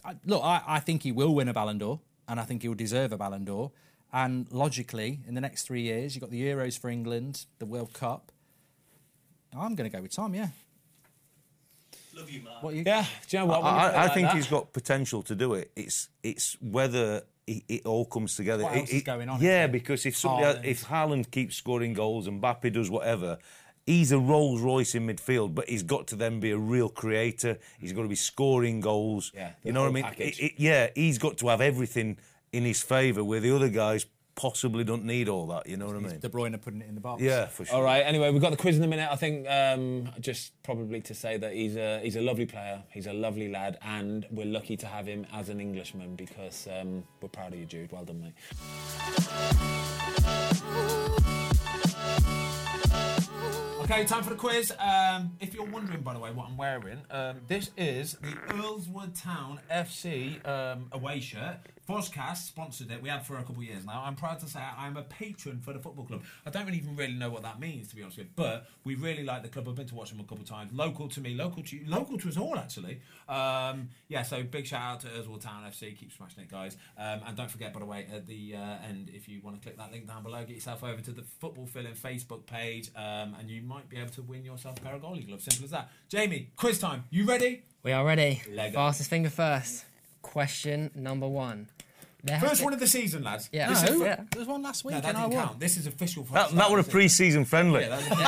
B: I think he will win a Ballon d'Or, and I think he will deserve a Ballon d'Or. And logically, in the next 3 years, you've got the Euros for England, the World Cup. I'm going to go with Tom, yeah.
D: Love you, Mark.
A: Do you know what?
C: I think he's got potential to do it. It's whether it all comes together.
B: What else is going on?
C: Yeah, because if Haaland keeps scoring goals and Mbappe does whatever, he's a Rolls Royce in midfield, but he's got to then be a real creator. He's got to be scoring goals.
A: Yeah,
C: you know what I mean? He's got to have everything in his favour, where the other guys possibly don't need all that, you know what I mean?
B: De Bruyne putting it in the box.
C: Yeah, for sure.
A: All right, anyway, we've got the quiz in a minute. I think just probably to say that he's a lovely player, he's a lovely lad, and we're lucky to have him as an Englishman because we're proud of you, Jude. Well done, mate. Okay, time for the quiz. If you're wondering, by the way, what I'm wearing, this is the Earlswood Town FC away shirt. Fozcast sponsored it. We have for a couple of years now. I'm proud to say I'm a patron for the football club. I don't even really know what that means, to be honest with you, but we really like the club. I've been to watch them a couple of times. Local to me, local to you, local to us all, actually. So big shout out to Earlswood Town FC. Keep smashing it, guys. And don't forget, by the way, at the end, if you want to click that link down below, get yourself over to the Football Filling Facebook page, and you might be able to win yourself a pair of goalie gloves. Simple as that. Jamie, quiz time. You ready?
E: We are ready.
A: Lego.
E: Fastest finger first. Question number 1.
A: First one of the season, lads.
E: Yeah.
B: There was one last week.
A: No, that
B: and
A: didn't
B: I won.
A: count. This is official.
C: That were a pre-season friendly.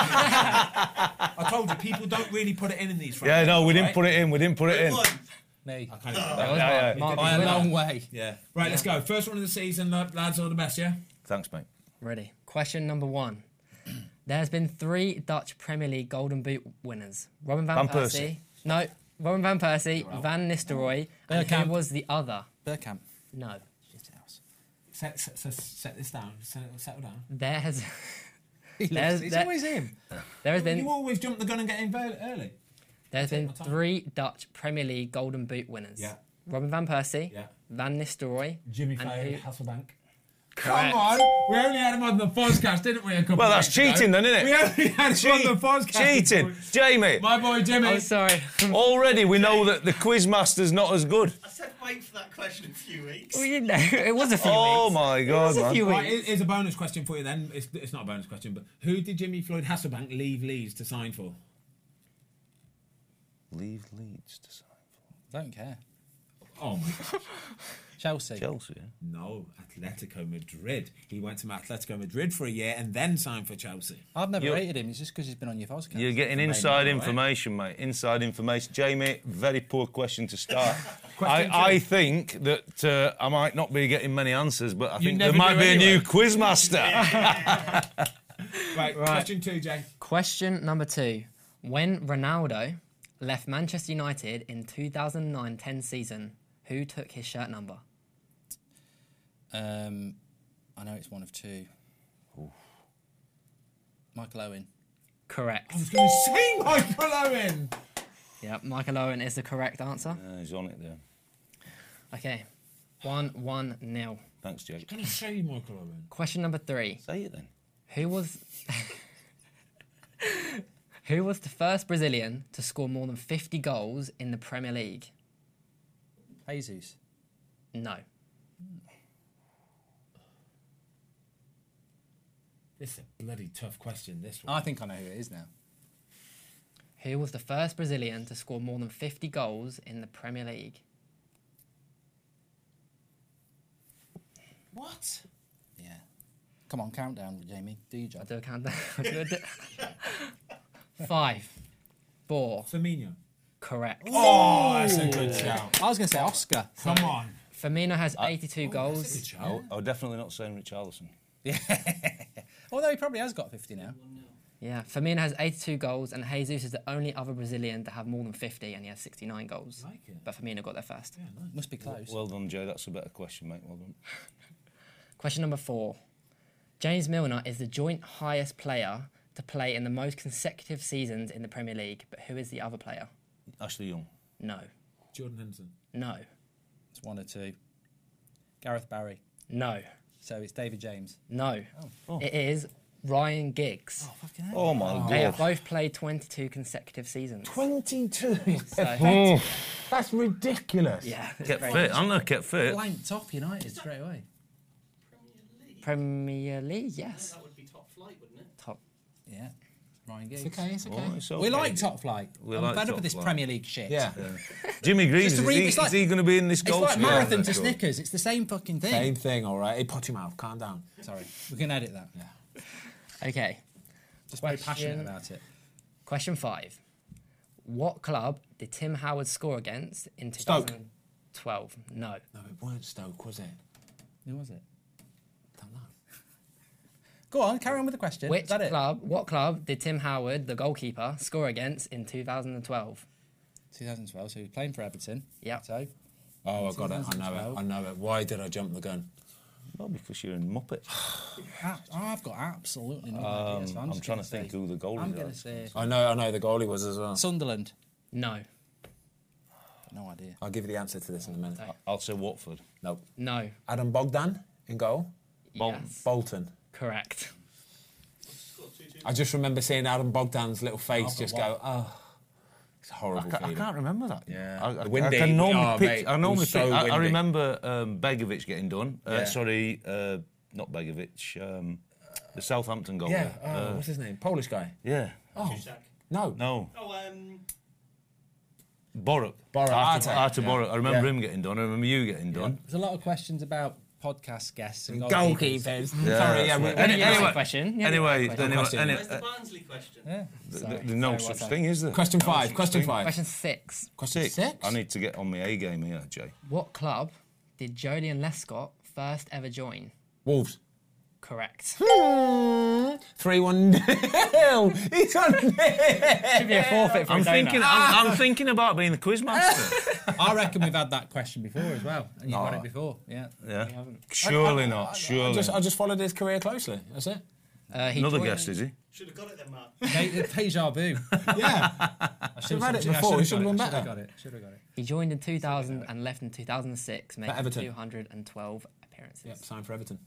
A: I told you, people don't really put it in these friendlies.
C: Yeah, no, we didn't put it in. We didn't put it in.
B: Me.
A: I kind of
B: By a long way.
A: Yeah. Right, let's go. First one of the season, lads. All the best, yeah?
C: Thanks, mate.
E: Ready. Question number 1. There has been 3 Dutch Premier League Golden Boot winners. Robin van Persie. No, Robin van Persie, Van Nistelrooy, and who was the other?
B: Bergkamp.
E: No.
A: Set this down. Settle down.
E: There has...
B: He's always him.
E: There has been...
A: You always jump the gun and get in early.
E: There's been 3 Dutch Premier League Golden Boot winners.
A: Yeah.
E: Robin van Persie,
A: Yeah.
E: Van Nistelrooy,
A: Jimmy
E: and
A: Floyd,
E: who-
A: Hasselbank.
E: Correct.
A: Come on! We only had him on the podcast, didn't we? A couple
C: Well,
A: of
C: that's
A: weeks ago?
C: cheating then, isn't it?
A: We only had him on the podcast.
C: Cheating. Jamie,
A: My boy Jimmy.
E: Oh, sorry.
C: already we know that the Quizmaster's not as good.
D: I said wait for that question a few weeks.
E: Well, you know, it was a few
C: Oh
E: weeks.
C: my
E: It
C: God,
E: was a
C: man.
E: few
A: Right,
E: weeks.
A: here's a bonus question for you then. It's not a bonus question, but who did Jimmy Floyd Hasselbank leave Leeds to sign for?
C: Leave Leeds to sign
B: Don't care.
A: Oh my God.
B: Chelsea.
C: Chelsea. Yeah?
A: No, Atletico Madrid. He went to Atletico Madrid for a year and then signed for Chelsea.
B: I've never
C: You're-
B: rated him. It's just because he's been on your podcast.
C: You're getting
A: Maybe
C: inside
A: not,
C: information, mate. Inside information. Jamie, very poor question to start.
A: Question
C: I
A: two.
C: think that I might not be getting many answers, but I think there
A: never
C: might
A: do
C: be a
A: anyway.
C: new Quizmaster.
A: Right, question 2, Jay.
E: Question number 2. When Ronaldo left Manchester United in 2009-10 season, who took his shirt number?
B: I know it's one of two. Michael Owen.
E: Correct.
A: I was going to say Michael Owen.
E: Yep, Michael Owen is the correct answer.
C: He's on it there.
E: Okay. 1-1-0.
C: Thanks, Jake.
A: Can I say Michael Owen?
E: Question number 3.
C: Say it then.
E: Who was who was the first Brazilian to score more than 50 goals in the Premier League?
B: Jesus.
E: No.
A: This is a bloody tough question, this one.
B: I think I know who it is now.
E: Who was the first Brazilian to score more than 50 goals in the Premier League?
A: What?
B: Yeah. Come on, countdown, Jamie. Do your
E: I'll
B: job.
E: do a countdown. 5, 4.
A: Firmino.
E: Correct.
A: Oh, that's a good shout.
B: I was going to say Oscar.
A: Come on.
E: Firmino has 82 goals.
C: I'm definitely not saying Richarlison.
B: Although he probably has got 50 now.
E: Yeah, Firmino has 82 goals, and Jesus is the only other Brazilian to have more than 50, and he has 69 goals.
A: Like it.
E: But Firmino got there first.
B: Must be close.
C: Well done, Jay. That's a better question, mate. Well done.
E: Question number 4. James Milner is the joint highest player to play in the most consecutive seasons in the Premier League, but who is the other player?
C: Ashley Young.
E: No.
A: Jordan Henderson.
E: No.
B: It's 1 or 2. Gareth Barry.
E: No.
B: So it's David James.
E: No.
C: Oh.
E: It is Ryan Giggs.
C: Oh my
E: They have
C: God.
E: both played 22 consecutive seasons.
A: 22.
E: So,
A: That's ridiculous.
E: yeah. it's
C: Kept
E: great.
C: fit, haven't they? Kept fit.
B: Blanked off United straight away.
E: Premier League, yes.
D: That would be top flight, wouldn't it?
E: Top.
B: Yeah. Ryan Giggs.
A: It's okay, it's okay.
C: Oh, it's
B: We
C: okay.
B: like top flight.
C: We
B: I'm
C: like
B: fed
C: top
B: up with this
C: flight.
B: Premier League shit.
A: Yeah.
C: Jimmy Greaves,
B: Just
C: is
B: to read-
C: he,
B: it's like-
C: is he going to be in this
B: It's
C: goal?
B: like
C: Yeah,
B: marathon to
C: that's good.
B: Snickers. It's the same fucking thing.
A: Same thing, all right. Hey, put him out. Calm down.
B: Sorry. We can edit that.
E: Okay.
B: Just very passionate about it.
E: Question 5. What club did Tim Howard score against in
A: Stoke.
E: 2012? No.
A: No, it weren't Stoke, was it?
B: Who was it?
A: Don't know.
B: Go on, carry on with the question.
E: Which
B: Is that it?
E: club? What club did Tim Howard, the goalkeeper, score against in 2012?
B: 2012, so he was playing for Everton.
E: Yep.
B: So,
A: Oh, I got it. I know it. I know it. Why did I jump the gun?
C: Well, because you're in Muppet.
B: I've got absolutely no idea. So
C: I'm
B: just
C: trying
B: gonna
C: to think
B: say-
C: who the goalie
B: I'm
C: is.
B: going to say
A: I know the goalie was as well.
B: Sunderland.
E: No.
B: No idea.
A: I'll give you the answer to this in a minute.
C: I'll say Watford.
A: No.
E: No.
A: Adam Bogdan in goal.
E: Yes.
A: Bolton.
E: Correct.
A: I just remember seeing Adam Bogdan's little face
B: but
A: just
B: what?
A: go, oh. It's a horrible
C: I
A: feeling.
C: can't remember that.
A: Yeah.
C: I
A: Windy.
C: can normally
A: Oh,
C: pick.
A: mate,
C: I
A: it
C: normally
A: was so
C: pick. I
A: windy.
C: remember Begovic getting done.
A: Yeah.
C: Sorry, not Begovic. The Southampton goal.
A: Yeah. Oh, what's his name? Polish guy.
C: Yeah.
A: Oh.
D: Cusack.
A: No.
C: No.
D: Oh,
C: Boruc.
A: Boruc.
C: Artur
A: Yeah.
C: Boruc. I remember
A: Yeah.
C: him getting done. I remember you getting done.
B: There's a lot of questions about podcast guests and
A: Goalkeepers.
C: Yeah,
A: Sorry, yeah.
C: that's right.
E: Anyway,
C: Anyway,
E: question. Yeah,
C: Anyway,
E: question.
C: anyway,
A: question.
C: anyway,
D: where's the Barnsley question?
B: Yeah.
C: there's no
E: Sorry,
C: such
E: what's
C: thing, is there?
A: Question
C: No
A: 5.
C: such
A: Question
C: thing.
A: 5.
E: Question 6.
A: Question 6.
C: I need to get on my A game here, Jay.
E: What club did Jolyon Lescott first ever join?
A: Wolves.
E: Correct.
A: 3-1. He's on it.
E: Should be a forfeit for a donut.
C: I'm thinking about being the quizmaster.
B: I reckon we've had that question before as well. And you've got it before. Yeah.
C: Yeah. Surely not. Surely.
A: I just followed his career closely. That's it.
E: He
C: Another
E: joined-
C: guest, is he?
D: Should have got it then. said Mark.
B: Deja vu.
A: Yeah. Should have had it before. He should have won better.
B: Should have got it.
E: He joined in 2000 and left in 2006, making
A: Everton.
E: 212 appearances.
A: Yep, signed for Everton.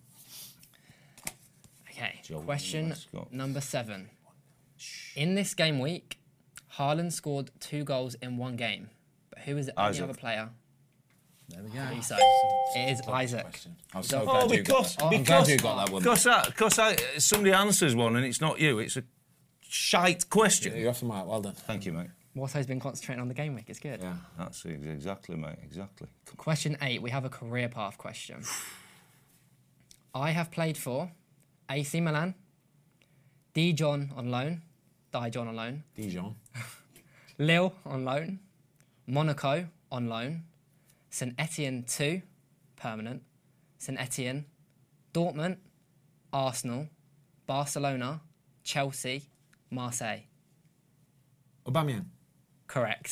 E: Okay,
C: Joe
E: question
C: Lescott.
E: number 7. In this game week, Haaland scored 2 goals in one game. But who is the only
C: Isaac.
E: other player?
B: There we go.
E: So it is Isaac.
A: I'm so
C: Oh,
A: glad you got that. I'm glad you got that one.
C: Because somebody answers one and it's not you, it's a shite question.
A: You're off the mark. Well done.
C: Thank you, mate.
E: Watto's been concentrating on the game week. It's good.
A: Yeah.
C: That's it, exactly, mate, exactly.
E: Question 8, we have a career path question. I have played for AC Milan, Dijon on loan,
A: Dijon.
E: Lille on loan, Monaco on loan, St Etienne 2, permanent, St Etienne, Dortmund, Arsenal, Barcelona, Chelsea, Marseille.
A: Aubameyang.
E: Correct.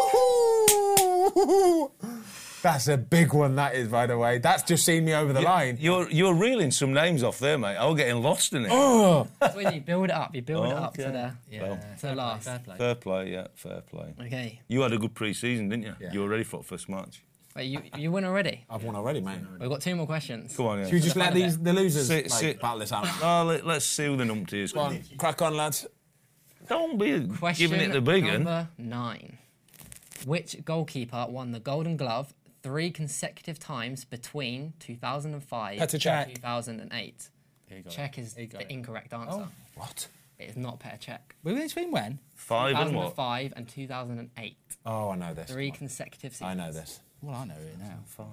A: That's a big one, that is, by the way. That's just seen me over the line.
C: You're reeling some names off there, mate. I'm getting lost in it.
E: That's when you build it up. You build it up to
C: Okay.
E: the last.
B: Fair play.
C: Fair play, yeah, fair play.
E: Okay.
C: You had a good pre-season, didn't you?
A: Yeah.
C: You were ready for the first match.
E: Wait, you win already?
A: I've won already, mate.
E: We've got 2 more questions.
C: Come on, yeah.
A: Should we just let the losers
C: Sit.
A: battle this out?
C: Oh, let's see who the numpty is.
A: Go on, crack on, lads.
C: Don't be
E: Question
C: giving it the big one.
E: number 9. Which goalkeeper won the Golden Glove 3 consecutive times between 2005
A: Petr
E: and
A: Cech.
E: 2008?
B: Here you go.
E: Czech is
B: He got
E: the
B: it.
E: incorrect answer.
A: What?
E: It is not Petr Cech.
B: It's been when?
C: 5 and what?
E: 2005 and 2008.
A: Oh, I know this.
E: 3 consecutive seasons.
A: I know this.
B: Well, I know it now.
C: 5.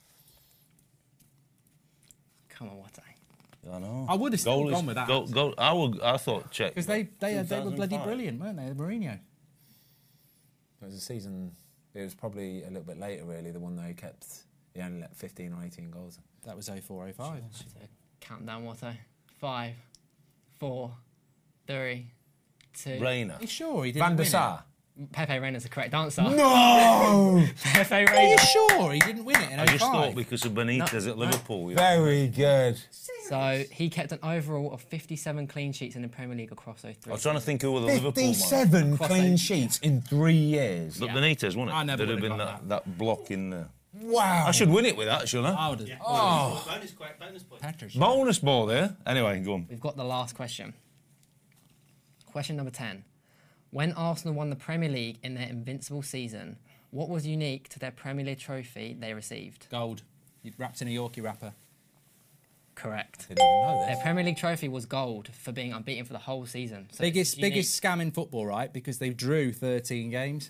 E: Come on, what
C: I know.
B: I would have still gone with that.
C: I thought Czech.
B: Because they were bloody
C: 2005.
B: brilliant, weren't they? Mourinho.
A: It was a season. It was probably a little bit later, really. The one that he kept. He only let 15 or 18 goals.
B: That was 04-05.
E: Countdown, Watto. 5, 4, 3, 2.
C: Reina.
B: Are you sure he didn't
A: Van der
B: win it?
A: Sar.
E: Pepe Reina's the correct answer.
A: No!
E: Pepe
B: Are you
E: Reina.
B: sure he didn't win it in
C: I just
B: 05?
C: thought because of Benitez at Liverpool. Yeah.
A: Very good.
E: So he kept an overall of 57 clean sheets in the Premier League across those 3.
C: I was trying to think who were the Liverpool man.
A: 57
E: Cross
A: clean
E: eight.
A: sheets in 3 years.
C: But
E: Yeah.
C: Benitez, wasn't it?
B: I never
C: There'd have
B: would've
C: been
B: got
C: that block in there.
A: Wow.
C: I should win it with that, shouldn't I?
B: I would have.
D: Bonus point.
B: Patrick.
C: Bonus ball there. Anyway, go on.
E: We've got the last question. Question number 10. When Arsenal won the Premier League in their invincible season, what was unique to their Premier League trophy they received?
B: Gold. Wrapped in a Yorkie wrapper.
E: Correct.
A: Didn't even know
E: Their
A: this.
E: Mate, Premier League trophy was gold for being unbeaten for the whole season. So
B: Biggest
E: it's unique.
B: biggest scam in football, right? Because they drew 13 games.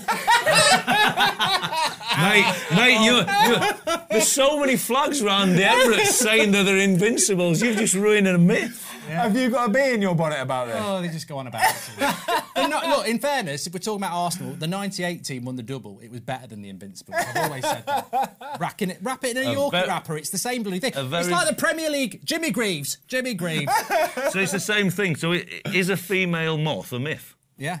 C: Mate, there's so many flags around the Emirates saying that they're invincibles. You've just ruined a myth.
A: Have you got a bee in your bonnet about this?
B: Oh, they just go on about it. But no, look, in fairness, if we're talking about Arsenal, the 98 team won the double. It was better than the Invincibles. I've always said that. Wrap it in a Yorkie wrapper. It's the same bloody thing. It's like the Premier League. Jimmy Greaves.
C: So it's the same thing. So is a female moth a myth?
B: Yeah.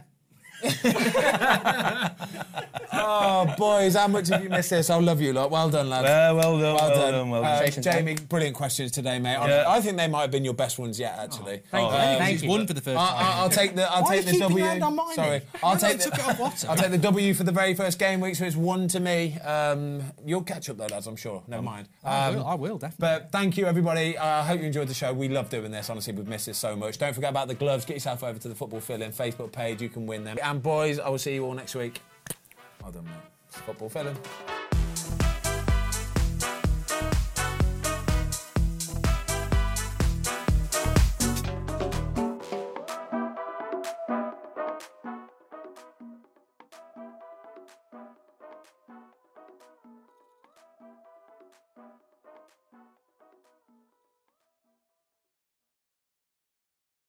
A: Oh, boys, how much have you missed this? I love you lot. Well done, lads.
C: Well done.
A: Jamie, brilliant questions today, mate.
C: Yeah.
A: I think they might have been your best ones yet, actually.
E: Thank
B: He's
E: you.
B: won for the first time.
A: I'll take the
B: Why are you
A: the
B: keeping
A: W.
B: your hand on mine
A: Sorry,
B: then?
A: I'll
B: No,
A: take
B: took it off Watson.
A: I'll take the W for the very first game week. So it's 1 to me. You'll catch up though, lads. I'm sure. Never mind.
B: I will, definitely.
A: But thank you, everybody. I hope you enjoyed the show. We love doing this. Honestly, we've missed this so much. Don't forget about the gloves. Get yourself over to the Football Fill-In Facebook page. You can win them. And boys, I will see you all next week. Well done, mate. It's Football Fill-In.